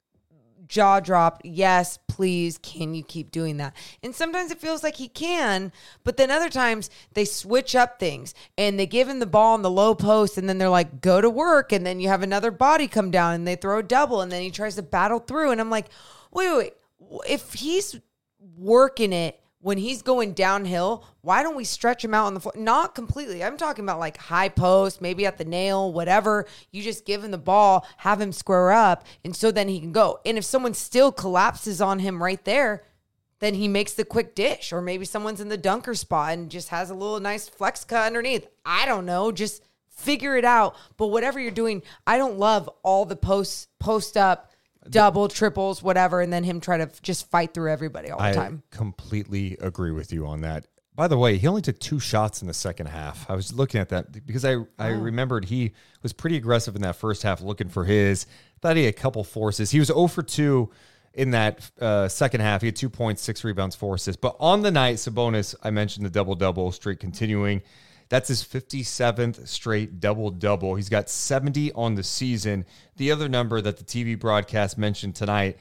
jaw dropped. Yes, please, can you keep doing that? And sometimes it feels like he can, but then other times they switch up things and they give him the ball in the low post, and then they're like, go to work, and then you have another body come down and they throw a double, and then he tries to battle through, and I'm like, wait, wait, wait. If he's working it when he's going downhill, why don't we stretch him out on the floor? Not completely. I'm talking about like high post, maybe at the nail, whatever. You just give him the ball, have him square up, and so then he can go. And if someone still collapses on him right there, then he makes the quick dish. Or maybe someone's in the dunker spot and just has a little nice flex cut underneath. I don't know. Just figure it out. But whatever you're doing, I don't love all the posts, post up, double, triples, whatever, and then him try to f- just fight through everybody all the I time. completely agree with you on that. By the way, he only took two shots in the second half. I was looking at that because I, I remembered he was pretty aggressive in that first half looking for his. Thought he had a couple forces. He was zero for two in that uh, second half. He had two points, six rebounds, four assists. But on the night, Sabonis, I mentioned the double-double streak continuing. That's his fifty-seventh straight double-double. He's got seventy on the season. The other number that the T V broadcast mentioned tonight,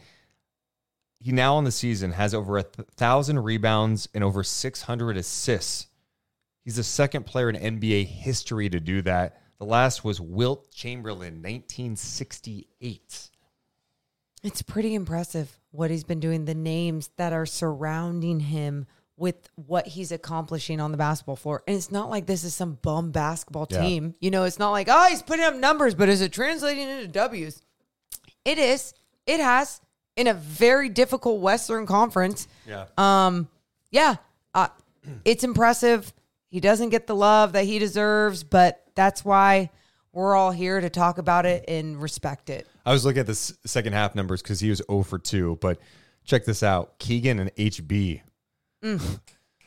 he now on the season has over a thousand rebounds and over six hundred assists. He's the second player in N B A history to do that. The last was Wilt Chamberlain, nineteen sixty-eight. It's pretty impressive what he's been doing, the names that are surrounding him with what he's accomplishing on the basketball floor. And it's not like this is some bum basketball team. Yeah. You know, it's not like, oh, he's putting up numbers, but is it translating into W's? It is. It has in a very difficult Western Conference. Yeah. Um, yeah. Uh, it's impressive. He doesn't get the love that he deserves, but that's why we're all here to talk about it and respect it. I was looking at the s- second half numbers because he was zero for two, but check this out. Keegan and H B. Mm.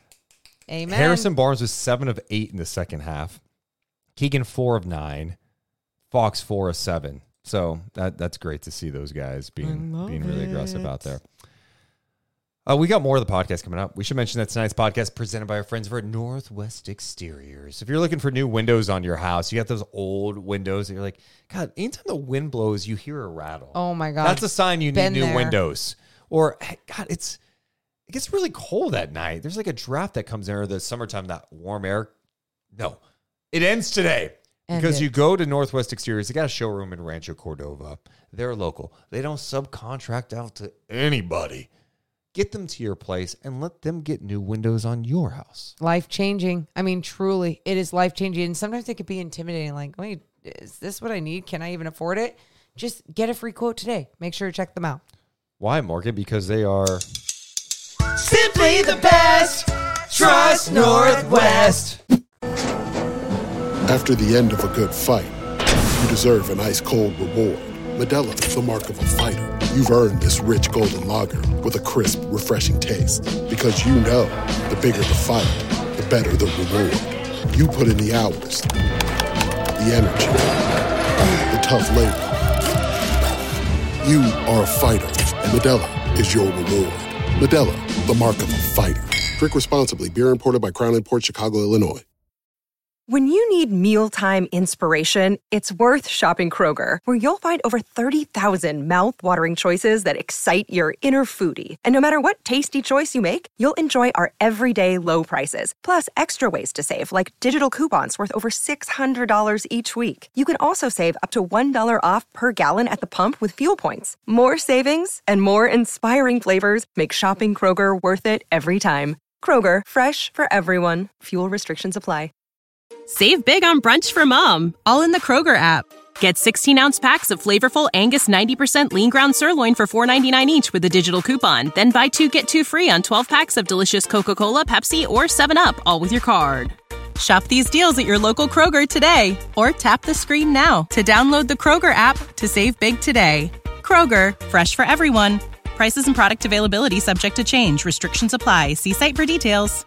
Amen. Harrison Barnes was seven of eight in the second half. Keegan, four of nine. Fox, four of seven. So that that's great to see those guys being being really it. aggressive out there. Uh, we got more of the podcast coming up. We should mention that tonight's podcast presented by our friends over at Northwest Exteriors. If you're looking for new windows on your house, you got those old windows and you're like, God, anytime the wind blows, you hear a rattle. Oh my God. That's a sign you Been need new there. windows. Or, hey, God, it's it gets really cold at night. There's like a draft that comes in or the summertime, that warm air. No, it ends today. End because it. you go to Northwest Exteriors, they got a showroom in Rancho Cordova. They're local. They don't subcontract out to anybody. Get them to your place and let them get new windows on your house. Life-changing. I mean, truly, it is life-changing. And sometimes it could be intimidating. Like, wait, is this what I need? Can I even afford it? Just get a free quote today. Make sure to check them out. Why, Morgan? Because they are Simply the best. Trust Northwest. After the end of a good fight, you deserve an ice-cold reward. Modelo, the mark of a fighter. You've earned this rich golden lager with a crisp, refreshing taste. Because you know, the bigger the fight, the better the reward. You put in the hours, the energy, the tough labor. You are a fighter, and Modelo is your reward. Modelo, the mark of a fighter. Drink responsibly. Beer imported by Crown Imports, Chicago, Illinois. When you need mealtime inspiration, it's worth shopping Kroger, where you'll find over thirty thousand mouth-watering choices that excite your inner foodie. And no matter what tasty choice you make, you'll enjoy our everyday low prices, plus extra ways to save, like digital coupons worth over six hundred dollars each week. You can also save up to one dollar off per gallon at the pump with fuel points. More savings and more inspiring flavors make shopping Kroger worth it every time. Kroger, fresh for everyone. Fuel restrictions apply. Save big on brunch for mom, all in the Kroger app. Get sixteen-ounce packs of flavorful Angus ninety percent lean ground sirloin for four ninety-nine each with a digital coupon. Then buy two, get two free on twelve packs of delicious Coca-Cola, Pepsi, or seven up, all with your card. Shop these deals at your local Kroger today, or tap the screen now to download the Kroger app to save big today. Kroger, fresh for everyone. Prices and product availability subject to change. Restrictions apply. See site for details.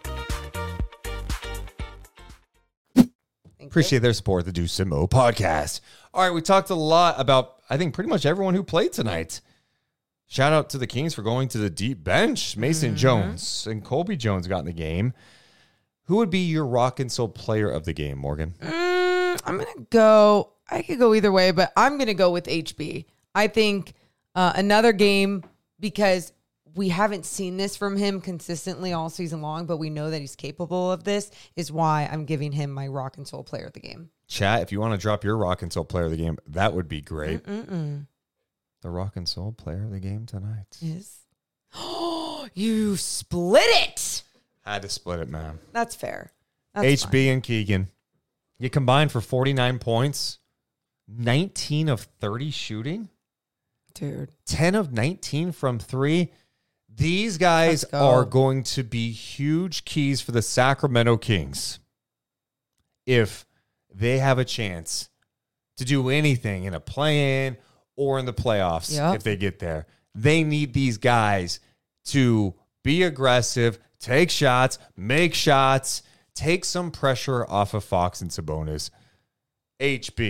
Appreciate their support, the Deuce and Mo podcast. All right, we talked a lot about, I think, pretty much everyone who played tonight. Shout out to the Kings for going to the deep bench. Mason mm-hmm. Jones and Colby Jones got in the game. Who would be your rock and soul player of the game, Morgan? Mm, I'm going to go, I could go either way, but I'm going to go with H B. I think uh, another game, because we haven't seen this from him consistently all season long, but we know that he's capable of this, is why I'm giving him my rock and soul player of the game. Chat, if you want to drop your rock and soul player of the game, that would be great. Mm-mm-mm. The rock and soul player of the game tonight is... Oh, you split it! Had to split it, man. That's fair. That's H B fine. and Keegan. You combined for forty-nine points, nineteen of thirty shooting. Dude. ten of nineteen from three. These guys go. are going to be huge keys for the Sacramento Kings if they have a chance to do anything in a play-in or in the playoffs. Yep. If they get there. They need these guys to be aggressive, take shots, make shots, take some pressure off of Fox and Sabonis. H B,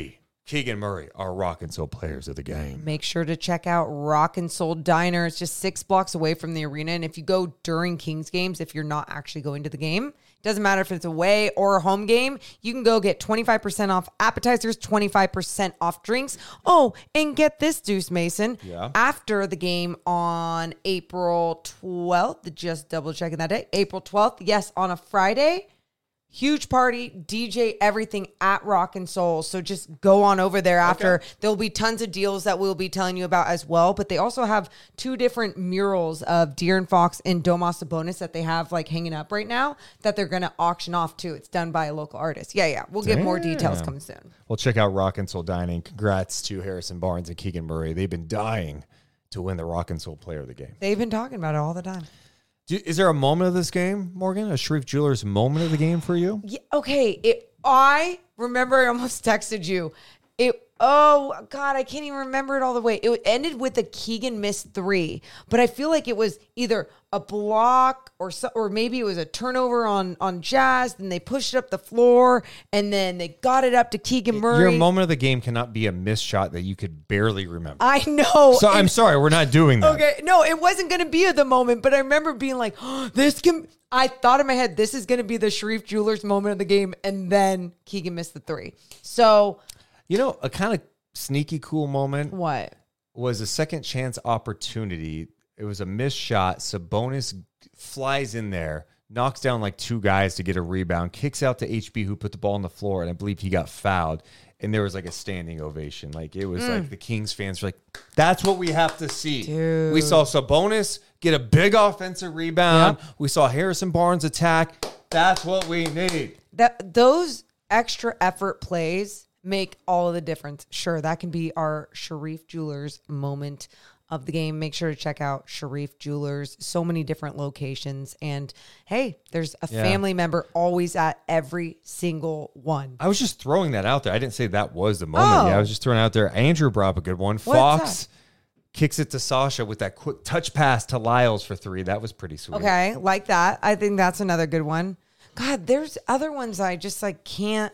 Keegan Murray, our Rock and Soul players of the game. Make sure to check out Rock and Soul Diner. It's just six blocks away from the arena. And if you go during Kings games, if you're not actually going to the game, doesn't matter if it's away or a home game, you can go get twenty-five percent off appetizers, twenty-five percent off drinks. Oh, and get this, Deuce Mason. Yeah. After the game on April twelfth, just double checking that day, April twelfth, yes, on a Friday, huge party, D J, everything at Rock and Soul. So just go on over there after. Okay. There'll be tons of deals that we'll be telling you about as well. But they also have two different murals of De'Aaron Fox and Domas Sabonis that they have like hanging up right now that they're going to auction off too. It's done by a local artist. Yeah, yeah. We'll Damn. get more details coming soon. Well, check out Rock and Soul Dining. Congrats to Harrison Barnes and Keegan Murray. They've been dying to win the Rock and Soul Player of the Game. They've been talking about it all the time. Do, is there a moment of this game, Morgan? A Sharif Jewelers moment of the game for you? Yeah, okay. It, I remember I almost texted you. It. Oh, God, I can't even remember it all the way. It ended with a Keegan missed three, but I feel like it was either a block or so, or maybe it was a turnover on, on Jazz, then they pushed it up the floor, and then they got it up to Keegan Murray. Your moment of the game cannot be a missed shot that you could barely remember. I know. So I'm sorry, we're not doing that. Okay, no, it wasn't going to be at the moment, but I remember being like, oh, this can... I thought in my head, this is going to be the Sharif Jewelers moment of the game, and then Keegan missed the three. So... You know, a kind of sneaky cool moment. What? Was a second chance opportunity. It was a missed shot. Sabonis flies in there, knocks down like two guys to get a rebound, kicks out to H B who put the ball on the floor, and I believe he got fouled. And there was like a standing ovation. Like it was mm. like the Kings fans were like, that's what we have to see. Dude. We saw Sabonis get a big offensive rebound. Yep. We saw Harrison Barnes attack. That's what we need. That those extra effort plays make all of the difference. Sure, that can be our Sharif Jewelers moment of the game. Make sure to check out Sharif Jewelers. So many different locations. And hey, there's a yeah. family member always at every single one. I was just throwing that out there. I didn't say that was the moment. Oh. Yeah, I was just throwing out there. Andrew brought up a good one. What's Fox that? Kicks it to Sasha with that quick touch pass to Lyles for three. That was pretty sweet. Okay, like that. I think that's another good one. God, there's other ones I just like can't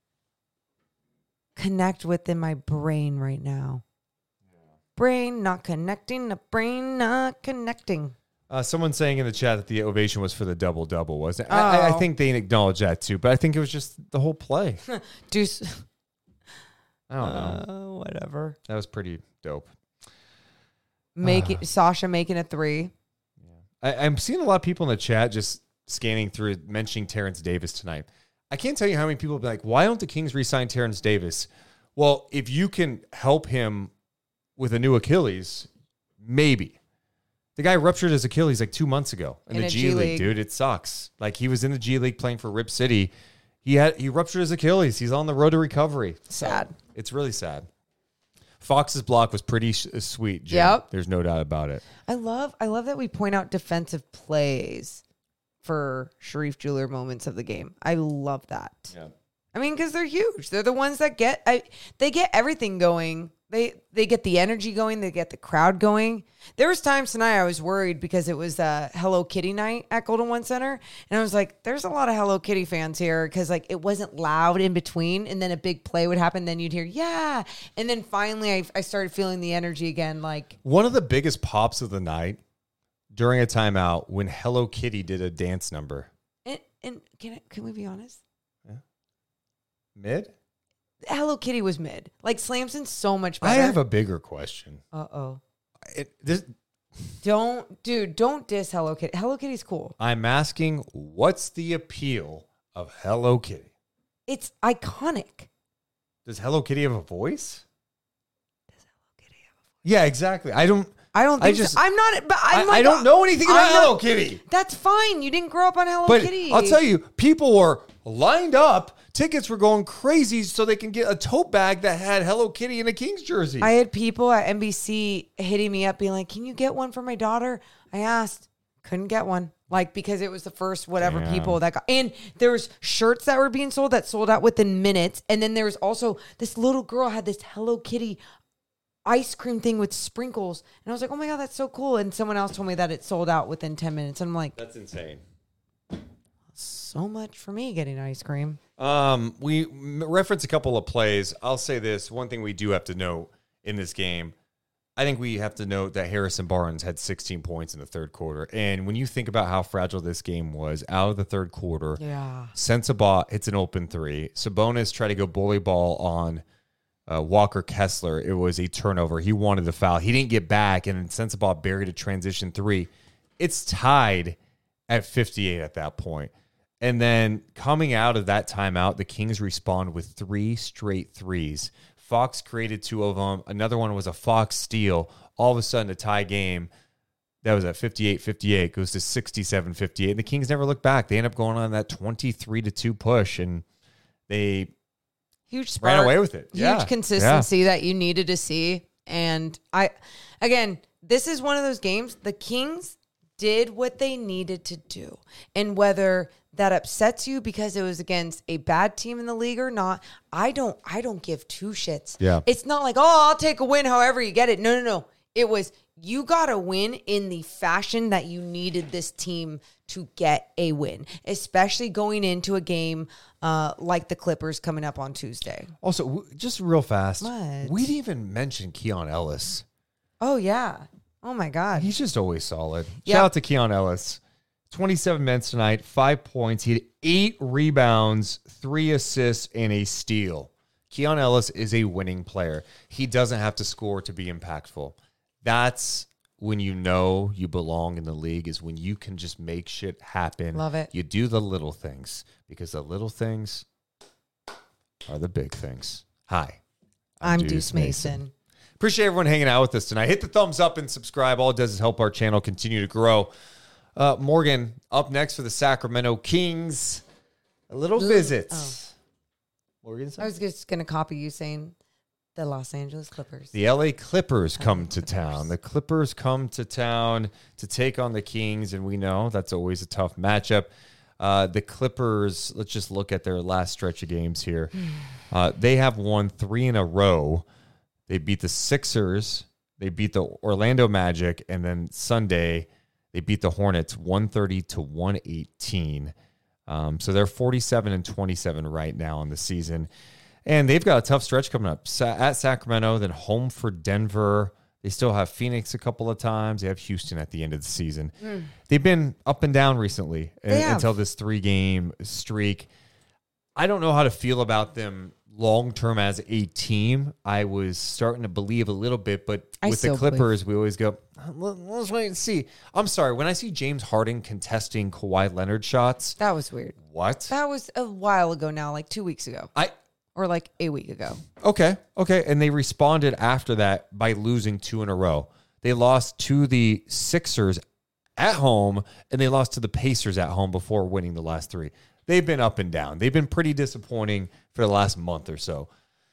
connect with in my brain right now. Yeah. Brain not connecting, the brain not connecting. Uh, someone saying in the chat that the ovation was for the double-double, wasn't it? Oh. I, I think they acknowledge that too, but I think it was just the whole play. Deuce. I don't know. Uh, whatever. That was pretty dope. Make uh, it, Sasha making a three. Yeah. I, I'm seeing a lot of people in the chat just scanning through, mentioning Terrence Davis tonight. I can't tell you how many people be like, why don't the Kings re-sign Terrence Davis? Well, if you can help him with a new Achilles, maybe. The guy ruptured his Achilles like two months ago in, in the G, G League, League, dude. It sucks. Like he was in the G League playing for Rip City. He had he ruptured his Achilles. He's on the road to recovery. Sad. So it's really sad. Fox's block was pretty sh- sweet, Jim. Yep. There's no doubt about it. I love I love that we point out defensive plays for Sharif Jeweler moments of the game. I love that. Yeah. I mean, because they're huge. They're the ones that get, I, they get everything going. They they get the energy going. They get the crowd going. There was times tonight I was worried because it was uh, Hello Kitty night at Golden One Center. And I was like, there's a lot of Hello Kitty fans here because like it wasn't loud in between. And then a big play would happen. Then you'd hear, yeah. And then finally I, I started feeling the energy again. Like one of the biggest pops of the night during a timeout when Hello Kitty did a dance number. And, and can I, can we be honest? Yeah. Mid? Hello Kitty was mid. Like Slamson's so much better. I have a bigger question. Uh-oh. It, this, don't, dude, don't diss Hello Kitty. Hello Kitty's cool. I'm asking, what's the appeal of Hello Kitty? It's iconic. Does Hello Kitty have a voice? Does Hello Kitty have a voice? Yeah, exactly. I don't... I don't think I just, so. I'm not, but I'm I, like, I don't know anything about not, Hello Kitty. That's fine. You didn't grow up on Hello but Kitty. I'll tell you, people were lined up. Tickets were going crazy so they can get a tote bag that had Hello Kitty in a Kings jersey. I had people at N B C hitting me up being like, can you get one for my daughter? I asked. Couldn't get one. Like, because it was the first whatever Damn. people that got. And there was shirts that were being sold that sold out within minutes. And then there was also this little girl had this Hello Kitty ice cream thing with sprinkles. And I was like, oh my God, that's so cool. And someone else told me that it sold out within ten minutes. And I'm like, that's insane. So so much for me getting ice cream. Um, we reference a couple of plays. I'll say this. One thing we do have to note in this game, I think we have to note that Harrison Barnes had sixteen points in the third quarter. And when you think about how fragile this game was, out of the third quarter, yeah. Sensabaugh hits an open three. Sabonis tried to go bully ball on uh, Walker Kessler. It was a turnover. He wanted the foul. He didn't get back, and Sensabaugh buried a transition three. It's tied at fifty-eight at that point. And then coming out of that timeout, the Kings respond with three straight threes. Fox created two of them. Another one was a Fox steal. All of a sudden, a tie game that was at fifty-eight fifty-eight goes to sixty-seven fifty-eight. And the Kings never look back. They end up going on that twenty-three to two push, and they huge spark, ran away with it. Huge yeah. consistency yeah. that you needed to see. And I, again, this is one of those games. The Kings did what they needed to do. And whether that upsets you because it was against a bad team in the league or not, I don't I don't give two shits. Yeah. It's not like, oh, I'll take a win however you get it. No, no, no. It was, you got a win in the fashion that you needed this team to get a win, especially going into a game uh, like the Clippers coming up on Tuesday. Also, w- just real fast, What? we didn't even mention Keon Ellis. Oh, yeah. Oh, my God. He's just always solid. Yep. Shout out to Keon Ellis. twenty-seven minutes tonight, five points. He had eight rebounds, three assists, and a steal. Keon Ellis is a winning player. He doesn't have to score to be impactful. That's when you know you belong in the league, is when you can just make shit happen. Love it. You do the little things, because the little things are the big things. Hi, I'm, I'm Deuce Mason. Mason. Appreciate everyone hanging out with us tonight. Hit the thumbs up and subscribe. All it does is help our channel continue to grow. Uh, Morgan, up next for the Sacramento Kings. A little visit. Oh. Morgan, I was just going to copy you saying the Los Angeles Clippers. The L A Clippers come to Clippers. town. The Clippers come to town to take on the Kings, and we know that's always a tough matchup. Uh, the Clippers, let's just look at their last stretch of games here. Uh, they have won three in a row. They beat the Sixers. They beat the Orlando Magic. And then Sunday, they beat the Hornets one thirty to one eighteen. Um, so they're forty-seven and twenty-seven right now in the season. And they've got a tough stretch coming up. Sa- at Sacramento, then home for Denver. They still have Phoenix a couple of times. They have Houston at the end of the season. Mm. They've been up and down recently uh, until this three-game streak. I don't know how to feel about them long-term as a team. I was starting to believe a little bit, but I with the Clippers, believe. we always go, let's wait and see. I'm sorry. When I see James Harden contesting Kawhi Leonard shots. That was weird. What? That was a while ago now, like two weeks ago. I Or like a week ago. Okay, okay. And they responded after that by losing two in a row. They lost to the Sixers at home, and they lost to the Pacers at home before winning the last three. They've been up and down. They've been pretty disappointing for the last month or so.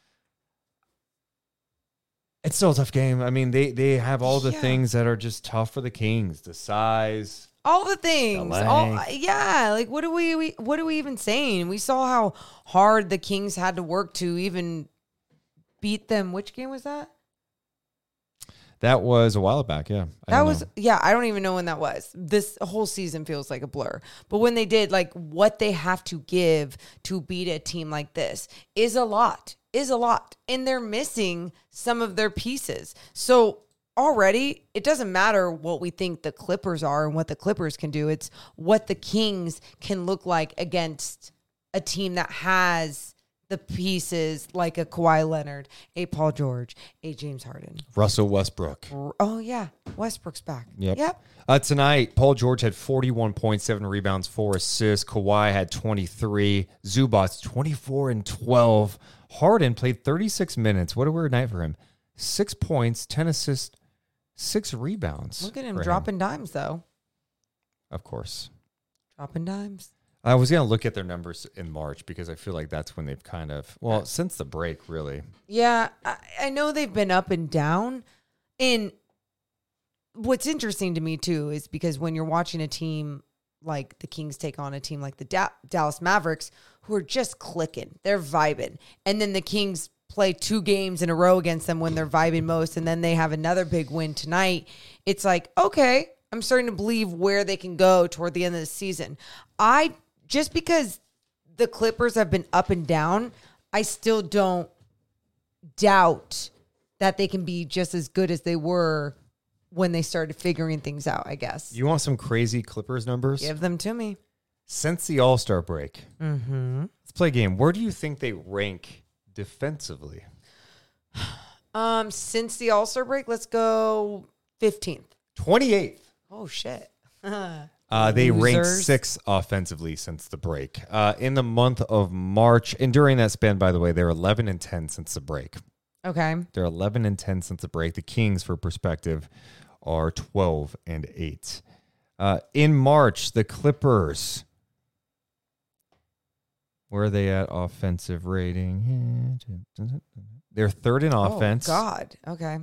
It's still a tough game. I mean, they, they have all the yeah. things that are just tough for the Kings. The size. All the things. The all, yeah. Like, what are we, we, what are we even saying? We saw how hard the Kings had to work to even beat them. Which game was that? That was a while back, yeah. I that was, know. yeah, I don't even know when that was. This whole season feels like a blur. But when they did, like, what they have to give to beat a team like this is a lot, is a lot. And they're missing some of their pieces. So already, it doesn't matter what we think the Clippers are and what the Clippers can do. It's what the Kings can look like against a team that has the pieces like a Kawhi Leonard, a Paul George, a James Harden. Russell Westbrook. Oh, yeah. Westbrook's back. Yep. Yep. Uh, tonight, Paul George had forty-one point seven rebounds, four assists. Kawhi had twenty-three. Zubats, twenty-four and twelve. Harden played thirty-six minutes. What a weird night for him. Six points, ten assists, six rebounds. Look at him dropping him. dimes, though. Of course. Dropping dimes. I was going to look at their numbers in March because I feel like that's when they've kind of, well, yeah. since the break, really. Yeah, I, I know they've been up and down. And what's interesting to me, too, is because when you're watching a team like the Kings take on a team like the da- Dallas Mavericks, who are just clicking, they're vibing. And then the Kings play two games in a row against them when they're vibing most, and then they have another big win tonight. It's like, okay, I'm starting to believe where they can go toward the end of the season. I just because the Clippers have been up and down, I still don't doubt that they can be just as good as they were when they started figuring things out, I guess. You want some crazy Clippers numbers? Give them to me. Since the All-Star break, Mm-hmm. let's play a game. Where do you think they rank defensively? Um, since the All-Star break, let's go fifteenth. twenty-eighth. Oh, shit. Uh, they ranked Losers. sixth offensively since the break. Uh, in the month of March, and during that span, by the way, they're eleven and ten since the break. Okay. They're eleven and ten since the break. The Kings, for perspective, are twelve and eight. Uh, in March, the Clippers, where are they at offensive rating? They're third in offense. Oh, God. Okay.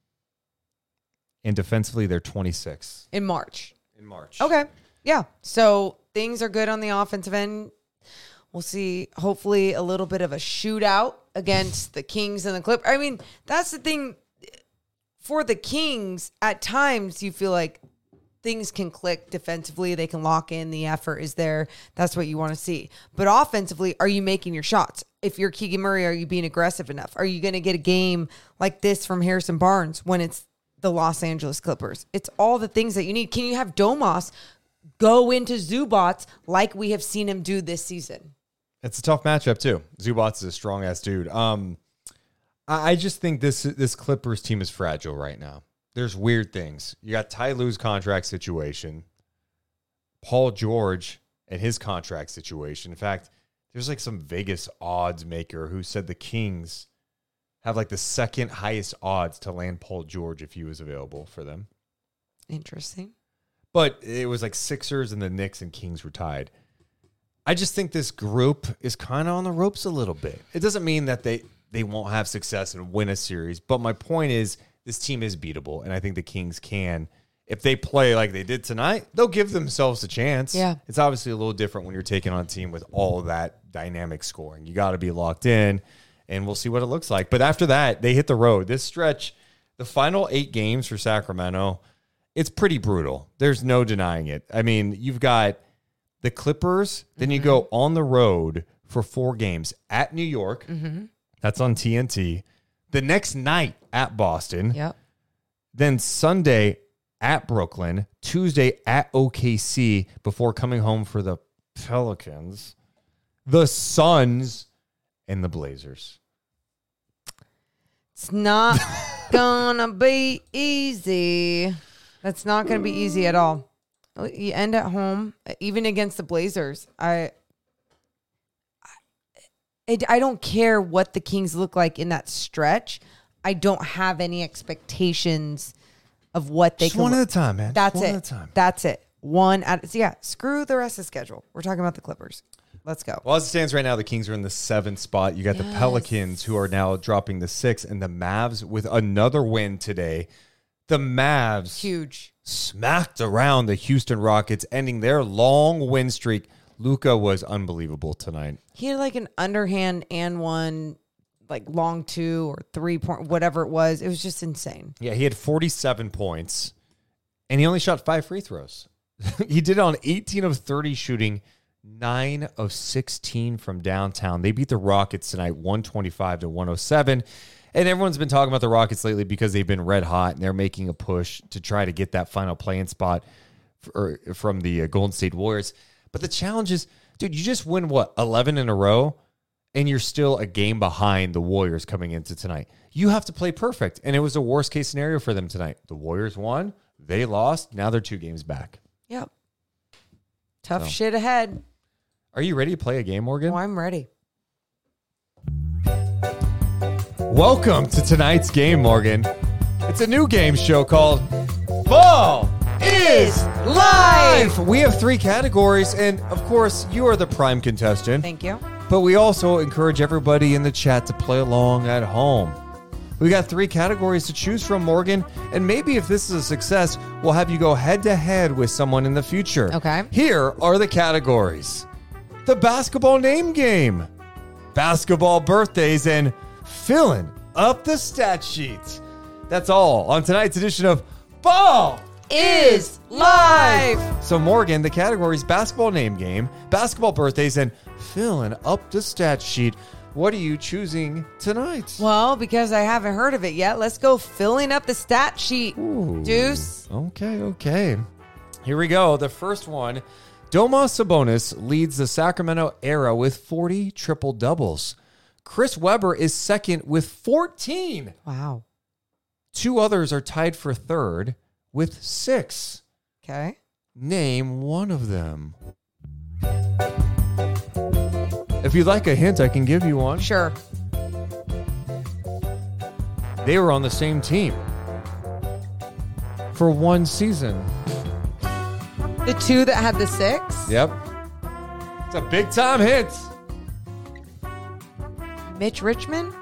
And defensively, they're twenty-sixth. In March. In March. Okay. Yeah. So things are good on the offensive end. We'll see, hopefully, a little bit of a shootout against the Kings and the Clippers. I mean, that's the thing. For the Kings, at times you feel like things can click defensively. They can lock in. The effort is there. That's what you want to see. But offensively, are you making your shots? If you're Keegan Murray, are you being aggressive enough? Are you going to get a game like this from Harrison Barnes when it's the Los Angeles Clippers? It's all the things that you need. Can you have Domas go into Zubats like we have seen him do this season? It's a tough matchup, too. Zubats is a strong-ass dude. Um, I I just think this this Clippers team is fragile right now. There's weird things. You got Ty Lue's contract situation, Paul George and his contract situation. In fact, there's like some Vegas odds maker who said the Kings have like the second highest odds to land Paul George if he was available for them. Interesting. But it was like Sixers and the Knicks and Kings were tied. I just think this group is kind of on the ropes a little bit. It doesn't mean that they, they won't have success and win a series. But my point is this team is beatable, and I think the Kings can. If they play like they did tonight, they'll give themselves a chance. Yeah. It's obviously a little different when you're taking on a team with all of that dynamic scoring. You got to be locked in, and we'll see what it looks like. But after that, they hit the road. This stretch, the final eight games for Sacramento, it's pretty brutal. There's no denying it. I mean, you've got the Clippers, then you go on the road for four games at New York. Mm-hmm. That's on T N T. The next night at Boston. Yep. Then Sunday at Brooklyn. Tuesday at O K C before coming home for the Pelicans, the Suns, and the Blazers. It's not gonna be easy. That's not gonna be easy at all. You end at home, even against the Blazers. I, I, I don't care what the Kings look like in that stretch. I don't have any expectations of what they Just can. one at a time, man. That's Just it. one at a time. That's it. One at so yeah. Screw the rest of the schedule. We're talking about the Clippers. Let's go. Well, as it stands right now, the Kings are in the seventh spot. You got Yes. the Pelicans, who are now dropping the six, and the Mavs with another win today. The Mavs Huge. smacked around the Houston Rockets, ending their long win streak. Luka was unbelievable tonight. He had like an underhand and one, like long two or three point, whatever it was. It was just insane. Yeah, he had forty-seven points, and he only shot five free throws. He did it on eighteen of thirty shooting, nine of sixteen from downtown. They beat the Rockets tonight, one twenty-five to one oh seven. And everyone's been talking about the Rockets lately because they've been red hot, and they're making a push to try to get that final play-in spot for, from the uh, Golden State Warriors. But the challenge is, dude, you just win, what, eleven in a row, and you're still a game behind the Warriors coming into tonight. You have to play perfect, and it was a worst-case scenario for them tonight. The Warriors won, they lost, now they're two games back. Yep. Tough So. shit ahead. Are you ready to play a game, Morgan? Oh, I'm ready. Welcome to tonight's game, Morgan. It's a new game show called Ball is Live. We have three categories, and of course, you are the prime contestant. Thank you. But we also encourage everybody in the chat to play along at home. We got three categories to choose from, Morgan, and maybe if this is a success, we'll have you go head-to-head with someone in the future. Okay. Here are the categories. The basketball name game, basketball birthdays, and filling up the stat sheet. That's all on tonight's edition of Ball is live. So, Morgan, the category is basketball name game, basketball birthdays, and filling up the stat sheet. What are you choosing tonight? Well, because I haven't heard of it yet, let's go filling up the stat sheet. Ooh. Deuce. Okay, okay. Here we go. The first one. Domas Sabonis leads the Sacramento era with forty triple-doubles. Chris Webber is second with fourteen. Wow. Two others are tied for third with six. Okay. Name one of them. If you'd like a hint, I can give you one. Sure. They were on the same team for one season. The two that had the six? Yep. It's a big time hint. Mitch Richmond?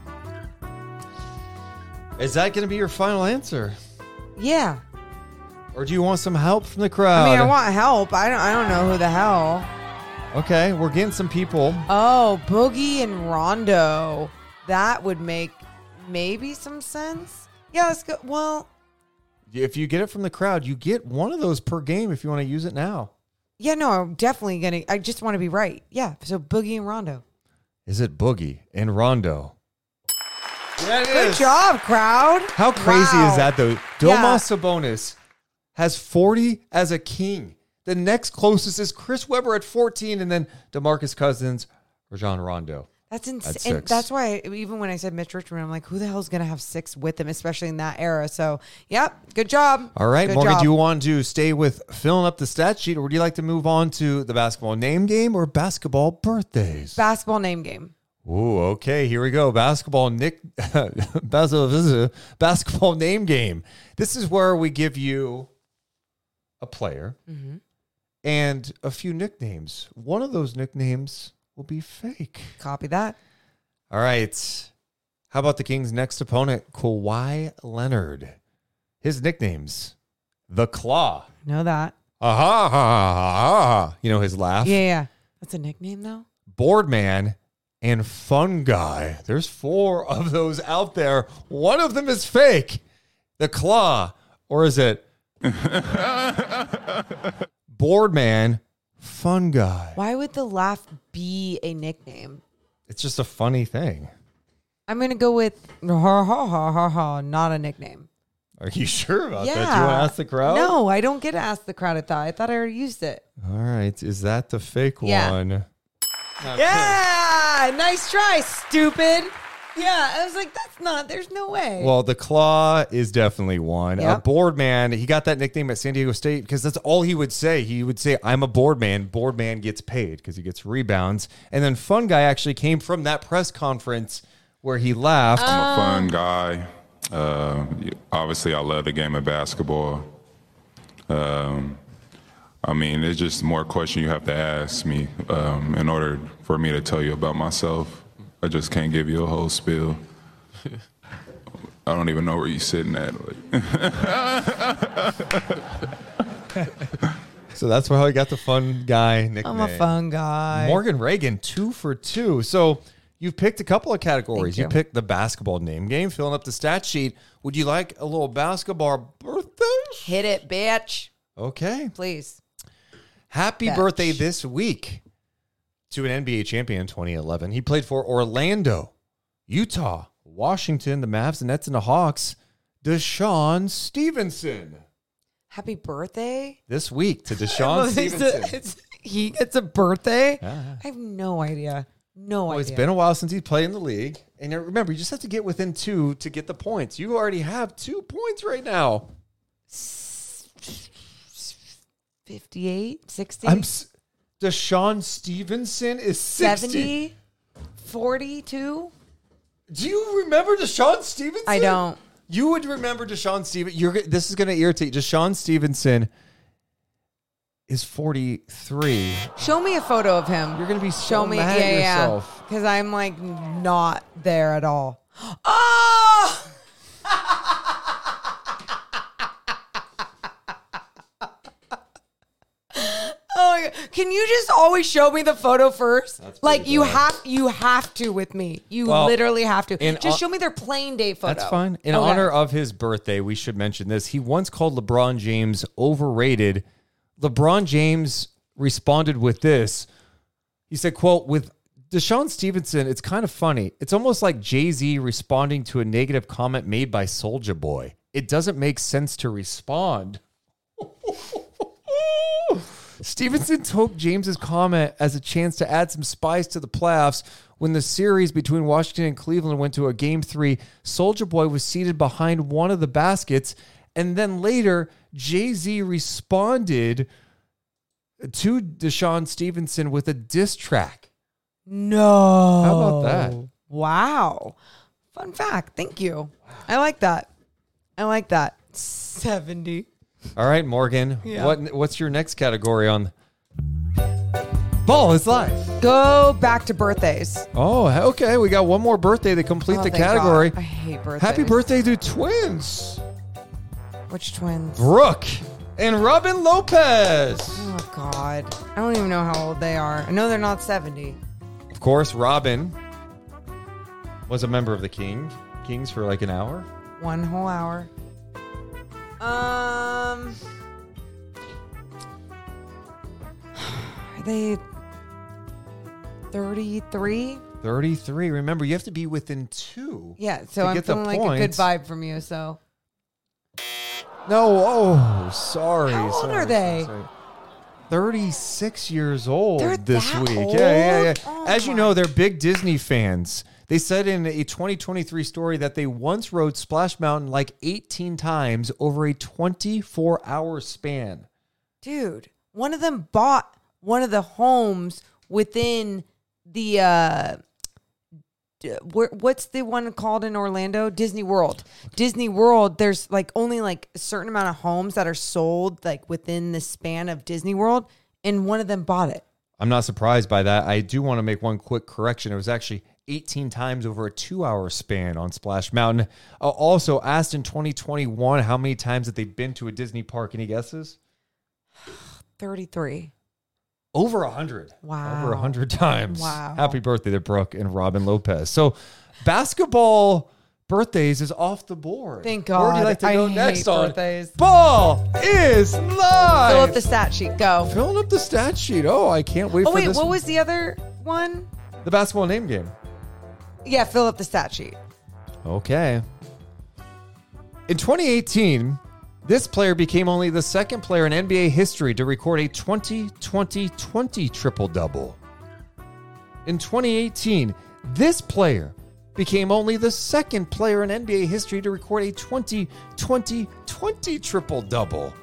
Is that going to be your final answer? Yeah. Or do you want some help from the crowd? I mean, I want help. I don't I don't know who the hell. Okay, we're getting some people. Oh, Boogie and Rondo. That would make maybe some sense. Yeah, let's go. Well, If you get it from the crowd, you get one of those per game if you want to use it now. yeah, no, I'm definitely going to. I just want to be right. Yeah, so Boogie and Rondo. Is it Boogie and Rondo? Yeah, it Good is. job, crowd. How crazy Wow. is that, though? Yeah. Domas Sabonis has forty as a king. The next closest is Chris Webber at fourteen, and then DeMarcus Cousins, Rajon Rondo. That's At insane. six. And that's why, I, even when I said Mitch Richmond, I'm like, who the hell is going to have six with him, especially in that era? So, yep, good job. All right, Good Morgan, job. do you want to stay with filling up the stat sheet, or would you like to move on to the basketball name game or basketball birthdays? Basketball name game. Ooh, okay, here we go. Basketball Nick basketball basketball name game. This is where we give you a player Mm-hmm. and a few nicknames. One of those nicknames will be fake. Copy that. All right. How about the Kings' next opponent, Kawhi Leonard? His nicknames, the Claw. Know that. Aha, ha, ha, ha, ha. You know his laugh. Yeah, yeah. That's a nickname, though? Boardman, and Fun Guy. There's four of those out there. One of them is fake. The Claw. Or is it Boardman, Fun Guy? Why would the laugh be a nickname? It's just a funny thing. I'm going to go with ha ha ha ha ha, not a nickname. Are you sure about Yeah. that? Do you want to ask the crowd? No, I don't get to ask the crowd. I thought I thought I already used it. All right. Is that the fake Yeah. one? Yeah, nice try, stupid. Yeah, I was like, that's not. There's no way. Well, the Claw is definitely one. A Yep. board man, he got that nickname at San Diego State because that's all he would say. He would say, I'm a board man. Board man gets paid because he gets rebounds. And then Fun Guy actually came from that press conference where he laughed. I'm a fun guy. Uh, obviously, I love the game of basketball. Um, I mean, it's just more questions you have to ask me um, in order for me to tell you about myself. I just can't give you a whole spiel. I don't even know where you're sitting at. So that's how he got the Fun Guy nickname. I'm a fun guy. Morgan Reagan, two for two. So you've picked a couple of categories. Thank You. you. picked the basketball name game, filling up the stat sheet. Would you like a little basketball birthday? Hit it, bitch. Okay. Please. Happy Fetch. birthday this week to an N B A champion in twenty eleven. He played for Orlando, Utah, Washington, the Mavs, the Nets, and the Hawks. Deshaun Stevenson. Happy birthday. This week to I Deshaun love it's Stevenson. a- it's- he gets a birthday. Yeah. I have no idea. No Well, idea. it's been a while since he's played in the league. And remember, you just have to get within two to get the points. You already have two points right now. fifty-eight, sixty, I'm s- Deshaun Stevenson is sixty. seventy, forty-two. Do you remember Deshaun Stevenson? I don't. You would remember Deshaun Stevenson. You're g- this is going to irritate. Deshaun Stevenson is forty-three. Show me a photo of him. You're going to be so Show me, mad yeah, at yeah. yourself. Because I'm like not there at all. Oh! Oh my God. Can you just always show me the photo first? That's Like pretty you bad. have, you have to with me. You Well, literally have to. in Just hon- show me their playing day photo. That's fine. In Okay. honor of his birthday, we should mention this. He once called LeBron James overrated. LeBron James responded with this. He said, quote, with Deshaun Stevenson, it's kind of funny. It's almost like Jay-Z responding to a negative comment made by Soulja Boy. It doesn't make sense to respond. Stevenson took James's comment as a chance to add some spice to the playoffs. When the series between Washington and Cleveland went to a game three, Soulja Boy was seated behind one of the baskets. And then later, Jay-Z responded to Deshaun Stevenson with a diss track. No. How about that? Wow. Fun fact. Thank you. I like that. I like that. seventy. All right, Morgan. Yeah. What what's your next category on Ball is Live? Go back to birthdays. Oh, okay. We got one more birthday to complete Oh, the thank category. God. I hate birthdays. Happy birthday to twins, Which twins? Brooke and Robin Lopez. Oh, God. I don't even know how old they are. I know they're not seventy. Of course, Robin was a member of the King Kings for like an hour. One whole hour. Um, are they thirty-three? thirty-three. Remember, you have to be within two. Yeah, so to I'm get the feeling like a good points. vibe from you. So No, oh, sorry. How old sorry, are they? sorry, sorry. thirty-six years old They're this that week. old? Yeah, yeah, yeah. Oh As you my- know, they're big Disney fans. They said in a twenty twenty-three story that they once rode Splash Mountain like eighteen times over a twenty-four hour span. dude, one of them bought one of the homes within the uh d- where, what's the one called in Orlando? Disney World. Disney World, there's like only like a certain amount of homes that are sold like within the span of Disney World, and one of them bought it. I'm not surprised by that. I do want to make one quick correction. It was actually eighteen times over a two hour span on Splash Mountain. Uh, also asked in twenty twenty-one how many times that they've been to a Disney park. Any guesses? thirty-three. Over a hundred. Wow. Over a hundred times. Wow. Happy birthday to Brooke and Robin Lopez. So basketball birthdays is off the board. Thank Where would you God. like to I go hate next on? birthdays. Ball is live. Fill up the stat sheet. Go. Filling up the stat sheet. Oh, I can't wait Oh for wait, this. what was the other one? the basketball name game? Yeah, fill up the stat sheet. Okay. In twenty eighteen, this player became only the second player in N B A history to record a twenty twenty twenty triple-double. In twenty eighteen, this player became only the second player in N B A history to record a twenty twenty twenty triple-double.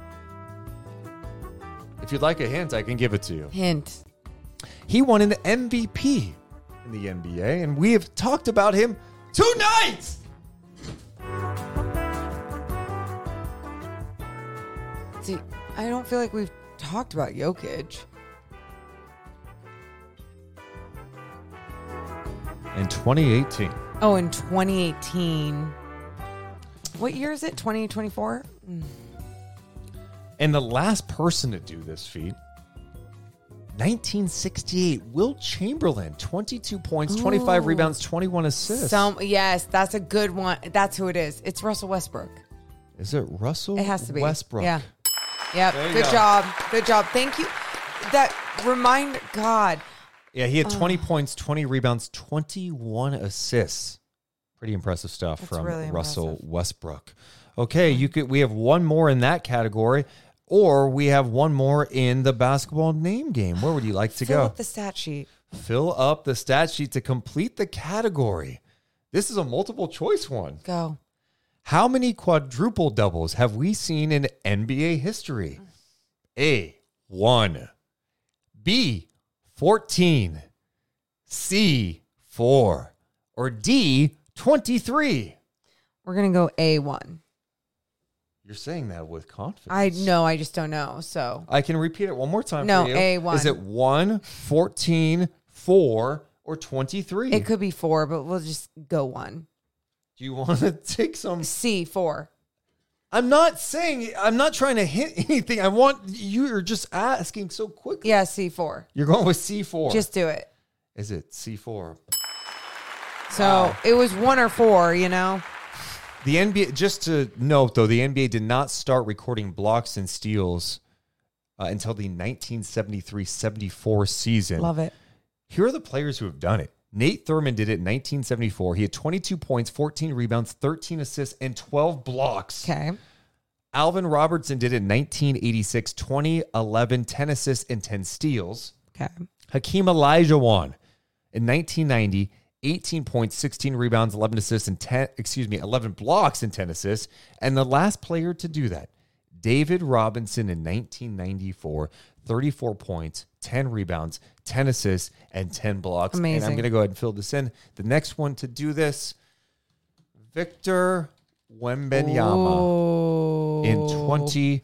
If you'd like a hint, I can give it to you. Hint. He won an M V P in the N B A, and we have talked about him tonight. See, I don't feel like we've talked about Jokic. In twenty eighteen. Oh, in twenty eighteen. What year is it? twenty twenty-four? Mm. And the last person to do this feat, nineteen sixty-eight, Wilt Chamberlain, twenty-two points, twenty-five Ooh. rebounds, twenty-one assists. Some, yes, that's a good one. That's who it is. It's Russell Westbrook. Is it Russell It has to be. Westbrook? Yeah. Yep. There you Good go. job. Good job. Thank you. That remind God. Yeah, he had twenty points, twenty rebounds, twenty-one assists. Pretty impressive stuff That's from really Russell impressive. Westbrook. Okay, you could we have one more in that category, or we have one more in the basketball name game. Where would you like to Fill go? up the stat sheet. Fill up the stat sheet to complete the category. This is a multiple choice one. Go. How many quadruple doubles have we seen in N B A history? A, one. B, fourteen. C, four. Or D, twenty-three. We're going to go A one. You're saying that with confidence. I know. I just don't know. So I can repeat it one more time No, for you. A one. Is it one, fourteen, four, or twenty-three? it could be four, but we'll just go one. Do you want to take some? C, four. I'm not saying, I'm not trying to hint anything. I want, you're just asking so quickly. Yeah, C four. You're going with C four. Just do it. Is it C four? So Wow. it was one or four, you know? The N B A, just to note though, the N B A did not start recording blocks and steals uh, until the nineteen seventy-three seventy-four season. Love it. Here are the players who have done it. Nate Thurmond did it in nineteen seventy-four. He had twenty-two points, fourteen rebounds, thirteen assists, and twelve blocks. Okay. Alvin Robertson did it in nineteen eighty-six, twenty, eleven, ten assists, and ten steals. Okay. Hakeem Olajuwon in nineteen ninety, eighteen points, sixteen rebounds, eleven assists, and ten, excuse me, eleven blocks and ten assists. And the last player to do that, David Robinson in nineteen ninety-four, thirty-four points, ten rebounds, ten assists, and ten blocks. Amazing. And I'm going to go ahead and fill this in. The next one to do this, Victor Wembanyama Ooh. in twenty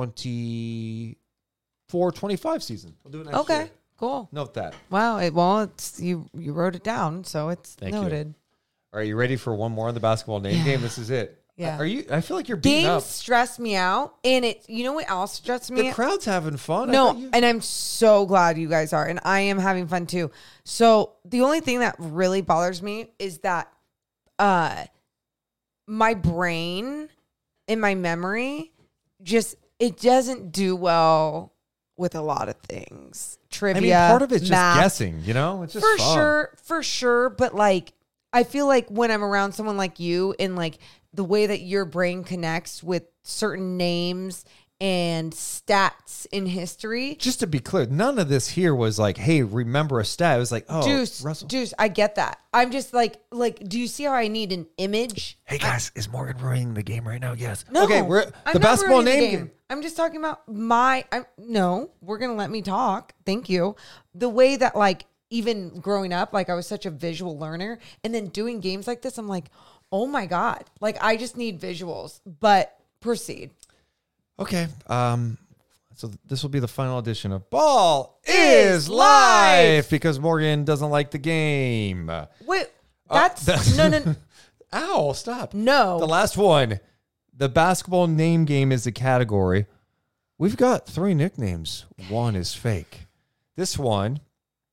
twenty-four twenty-five season. We'll do it next Okay. year. Cool. Note that. Wow. It, well, it's you. You wrote it down, so it's Thank you. noted. All right, you ready for one more on the basketball name Yeah. game? This is it. Yeah. Are you? I feel like you're beating Games up. stress me out, and it. You know what else stressed me? The crowd's having fun. I No, thought you- and I'm so glad you guys are, and I am having fun too. So the only thing that really bothers me is that, uh, my brain and my memory just it doesn't do well with a lot of things. Trivia. I mean, part of it's just math. guessing. You know, it's just for fun. sure, for sure. But like, I feel like when I'm around someone like you, and like the way that your brain connects with certain names and stats in history. Just to be clear, none of this here was like, "Hey, remember a stat." It was like, "Oh, Deuce, Russell." Deuce, I get that. I'm just like, like, do you see how I need an image? Hey guys, is Morgan ruining the game right now? Yes. No, Okay, we're I'm the not basketball ruining the name. game. I'm just talking about my. I'm no. We're gonna let me talk. Thank you. The way that like even growing up, like I was such a visual learner, and then doing games like this, I'm like, oh my god, like I just need visuals. But proceed. Okay. Um. So this will be the final edition of Ball is Life because Morgan doesn't like the game. Wait, Uh, that's the- no, no. Ow! Stop. No. The last one. The basketball name game is the category. We've got three nicknames. One is fake. This one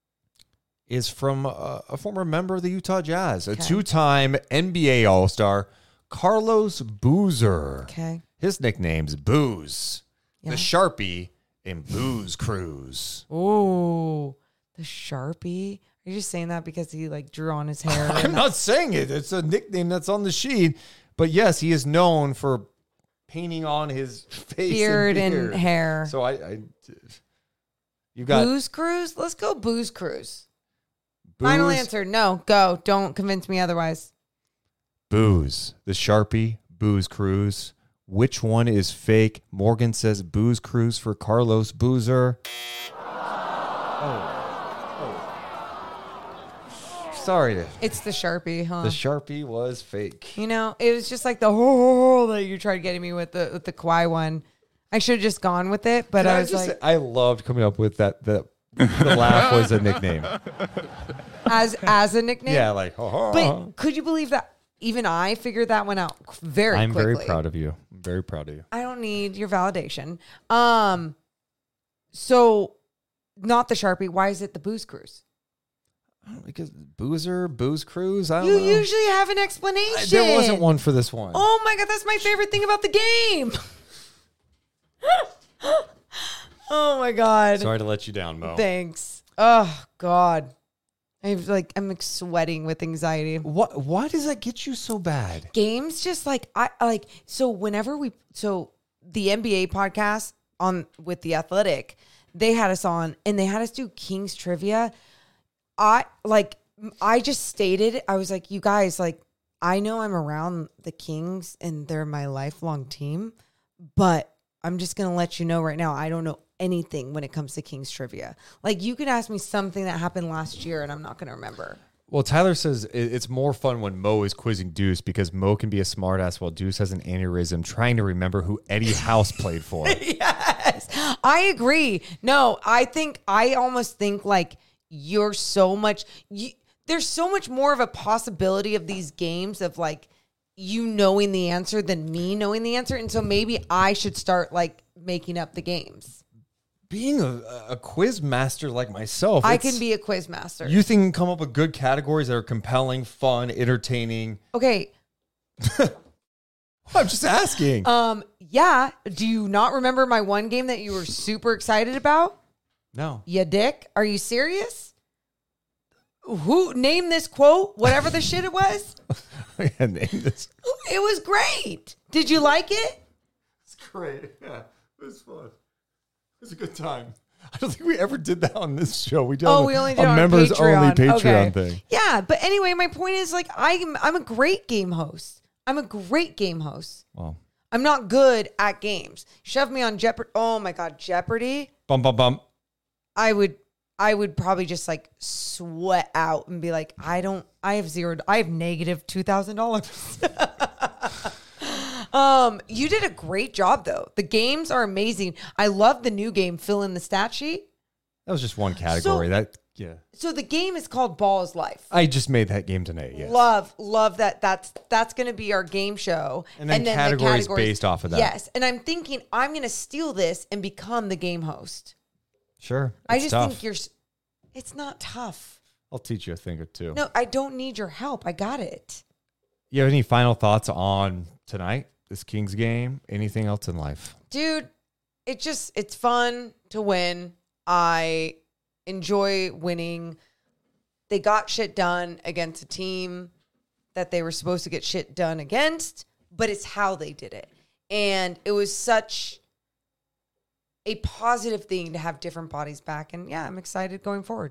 is from a, a former member of the Utah Jazz, a Okay. two-time N B A All-Star, Carlos Boozer. Okay. His nickname's Booze, Yeah. the Sharpie in Booze Cruise. Ooh, the Sharpie. Are you just saying that because he like drew on his hair? I'm not saying it. It's a nickname that's on the sheet. But yes, he is known for painting on his face Beard and, and beard. hair. So I, I you got Booze Cruise? Let's go Booze Cruise. Booze, Final answer. No, go. Don't convince me otherwise. Booze, the Sharpie, Booze Cruise. Which one is fake? Morgan says Booze Cruise for Carlos Boozer. Oh. oh. Sorry. To, It's the Sharpie, huh? the Sharpie was fake. you know, it was just like the whole that you tried getting me with the with the Kawhi one. I should have just gone with it, but Can I was just like, say, I loved coming up with that. The, the laugh was a nickname. as as a nickname. Yeah, like, ha, ha, ha. But could you believe that even I figured that one out very I'm quickly? very proud of you. I'm very proud of you. I don't need your validation. Um, so not the Sharpie. Why is it the Booze Cruise? Because Boozer, Booze Cruise, I don't You know. usually have an explanation. I- there wasn't one for this one. Oh my god, that's my favorite thing about the game. Oh my god. Sorry to let you down, Mo. Thanks. Oh god. I'm like I'm like sweating with anxiety. What? Why does that get you so bad? Games just like I I like so whenever we so the N B A podcast on with the Athletic, they had us on and they had us do Kings trivia. I like I just stated I was like, you guys, like I know I'm around the Kings and they're my lifelong team, but I'm just gonna let you know right now, I don't know anything when it comes to Kings trivia. Like you could ask me something that happened last year and I'm not gonna remember. Well, Tyler says it- it's more fun when Mo is quizzing Deuce because Mo can be a smartass while Deuce has an aneurysm trying to remember who Eddie House played for. Yes, I agree. No, I think I almost think like you're so much. You, there's so much more of a possibility of these games of like you knowing the answer than me knowing the answer. And so maybe I should start like making up the games. Being a, a quiz master like myself, I can be a quiz master. You think you can come up with good categories that are compelling, fun, entertaining? Okay. I'm just asking. Um, yeah. Do you not remember my one game that you were super excited about? No. Ya dick? Are you serious? Who name this quote? Whatever the shit it was. Yeah, name this. It was great. Did you like it? It's great. Yeah, it was fun. It was a good time. I don't think we ever did that on this show. We did oh, a, we only did a on members Patreon. only Patreon okay. thing. Yeah, but anyway, my point is like I'm I'm a great game host. I'm a great game host. Well, I'm not good at games. Shove me on Jeopardy. Oh my god, Jeopardy. Bum bum bum. I would I would probably just like sweat out and be like, I don't, I have zero, I have negative two thousand dollars. um, you did a great job though. The games are amazing. I love the new game, Fill in the Stat Sheet. That was just one category. So, that, yeah. So the game is called Ball is Life. I just made that game tonight, yes. Love, love that. That's, that's going to be our game show. And then, and then categories, the categories based off of that. Yes. And I'm thinking I'm going to steal this and become the game host. Sure. I just tough. think you're, it's not tough. I'll teach you a thing or two. No, I don't need your help. I got it. You have any final thoughts on tonight, this Kings game? Anything else in life? Dude, it just, it's fun to win. I enjoy winning. They got shit done against a team that they were supposed to get shit done against, but it's how they did it. And it was such a positive thing to have different bodies back. And yeah, I'm excited going forward.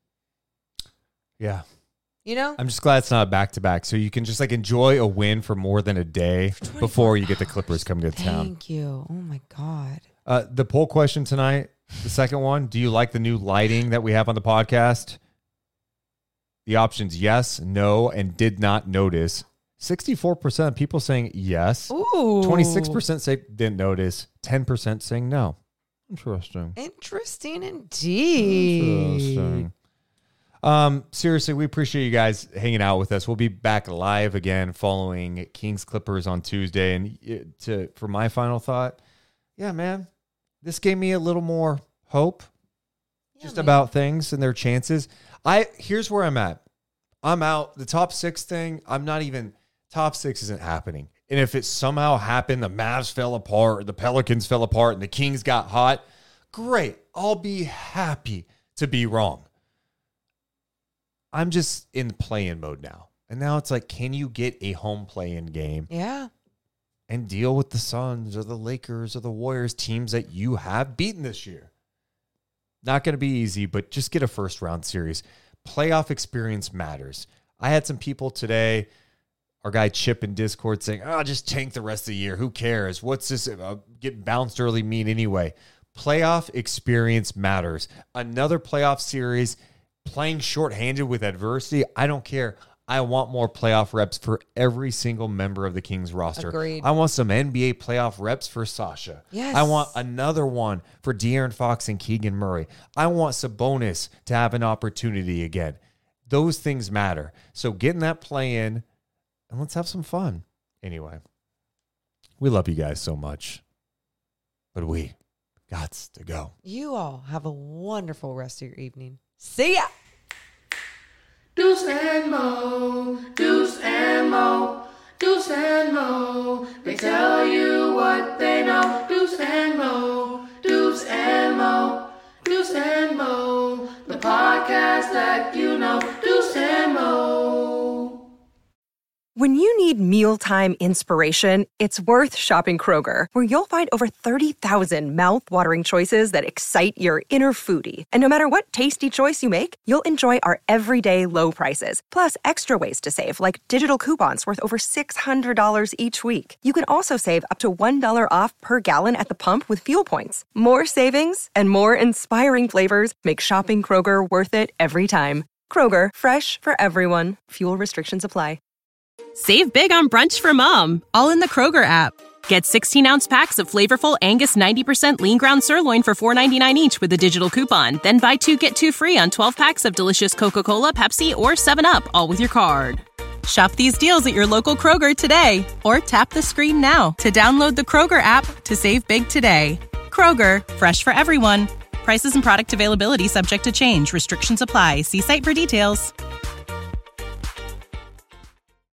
Yeah. You know? I'm just glad it's not back to back. So you can just like enjoy a win for more than a day before you get the Clippers coming to town. Thank you. Oh my God. Uh, the poll question tonight, the second one, do you like the new lighting that we have on the podcast? The options yes, no, and did not notice. sixty-four percent of people saying yes. Ooh. twenty-six percent say didn't notice. ten percent saying no. Interesting. Interesting indeed. Interesting. Um, seriously, we appreciate you guys hanging out with us. We'll be back live again following Kings Clippers on Tuesday. And to for my final thought, yeah, man, this gave me a little more hope yeah, just man. about things and their chances. I here's where I'm at. I'm out. The top six thing, I'm not even top six isn't happening. And if it somehow happened, the Mavs fell apart, the Pelicans fell apart, and the Kings got hot, great. I'll be happy to be wrong. I'm just in play-in mode now. And now it's like, can you get a home play-in game? Yeah. And deal with the Suns or the Lakers or the Warriors, teams that you have beaten this year. Not going to be easy, but just get a first-round series. Playoff experience matters. I had some people today, our guy Chip in Discord, saying, oh, just tank the rest of the year. Who cares? What's this uh, get bounced early mean anyway? Playoff experience matters. Another playoff series, playing shorthanded with adversity, I don't care. I want more playoff reps for every single member of the Kings roster. Agreed. I want some N B A playoff reps for Sasha. Yes. I want another one for De'Aaron Fox and Keegan Murray. I want Sabonis to have an opportunity again. Those things matter. So get in that play in and let's have some fun. Anyway, we love you guys so much, but we gots to go. You all have a wonderful rest of your evening. See ya. Deuce and Mo, Deuce and Mo, Deuce and Mo. They tell you what they know. Deuce and Mo, Deuce and Mo, Deuce and Mo. The podcast that you know. Deuce and Mo. When you need mealtime inspiration, it's worth shopping Kroger, where you'll find over thirty thousand mouthwatering choices that excite your inner foodie. And no matter what tasty choice you make, you'll enjoy our everyday low prices, plus extra ways to save, like digital coupons worth over six hundred dollars each week. You can also save up to one dollar off per gallon at the pump with fuel points. More savings and more inspiring flavors make shopping Kroger worth it every time. Kroger, fresh for everyone. Fuel restrictions apply. Save big on brunch for mom, all in the Kroger app. Get sixteen-ounce packs of flavorful Angus ninety percent lean ground sirloin for four ninety-nine each with a digital coupon. Then buy two, get two free on twelve packs of delicious Coca-Cola, Pepsi, or seven up, all with your card. Shop these deals at your local Kroger today, or tap the screen now to download the Kroger app to save big today. Kroger, fresh for everyone. Prices and product availability subject to change. Restrictions apply. See site for details.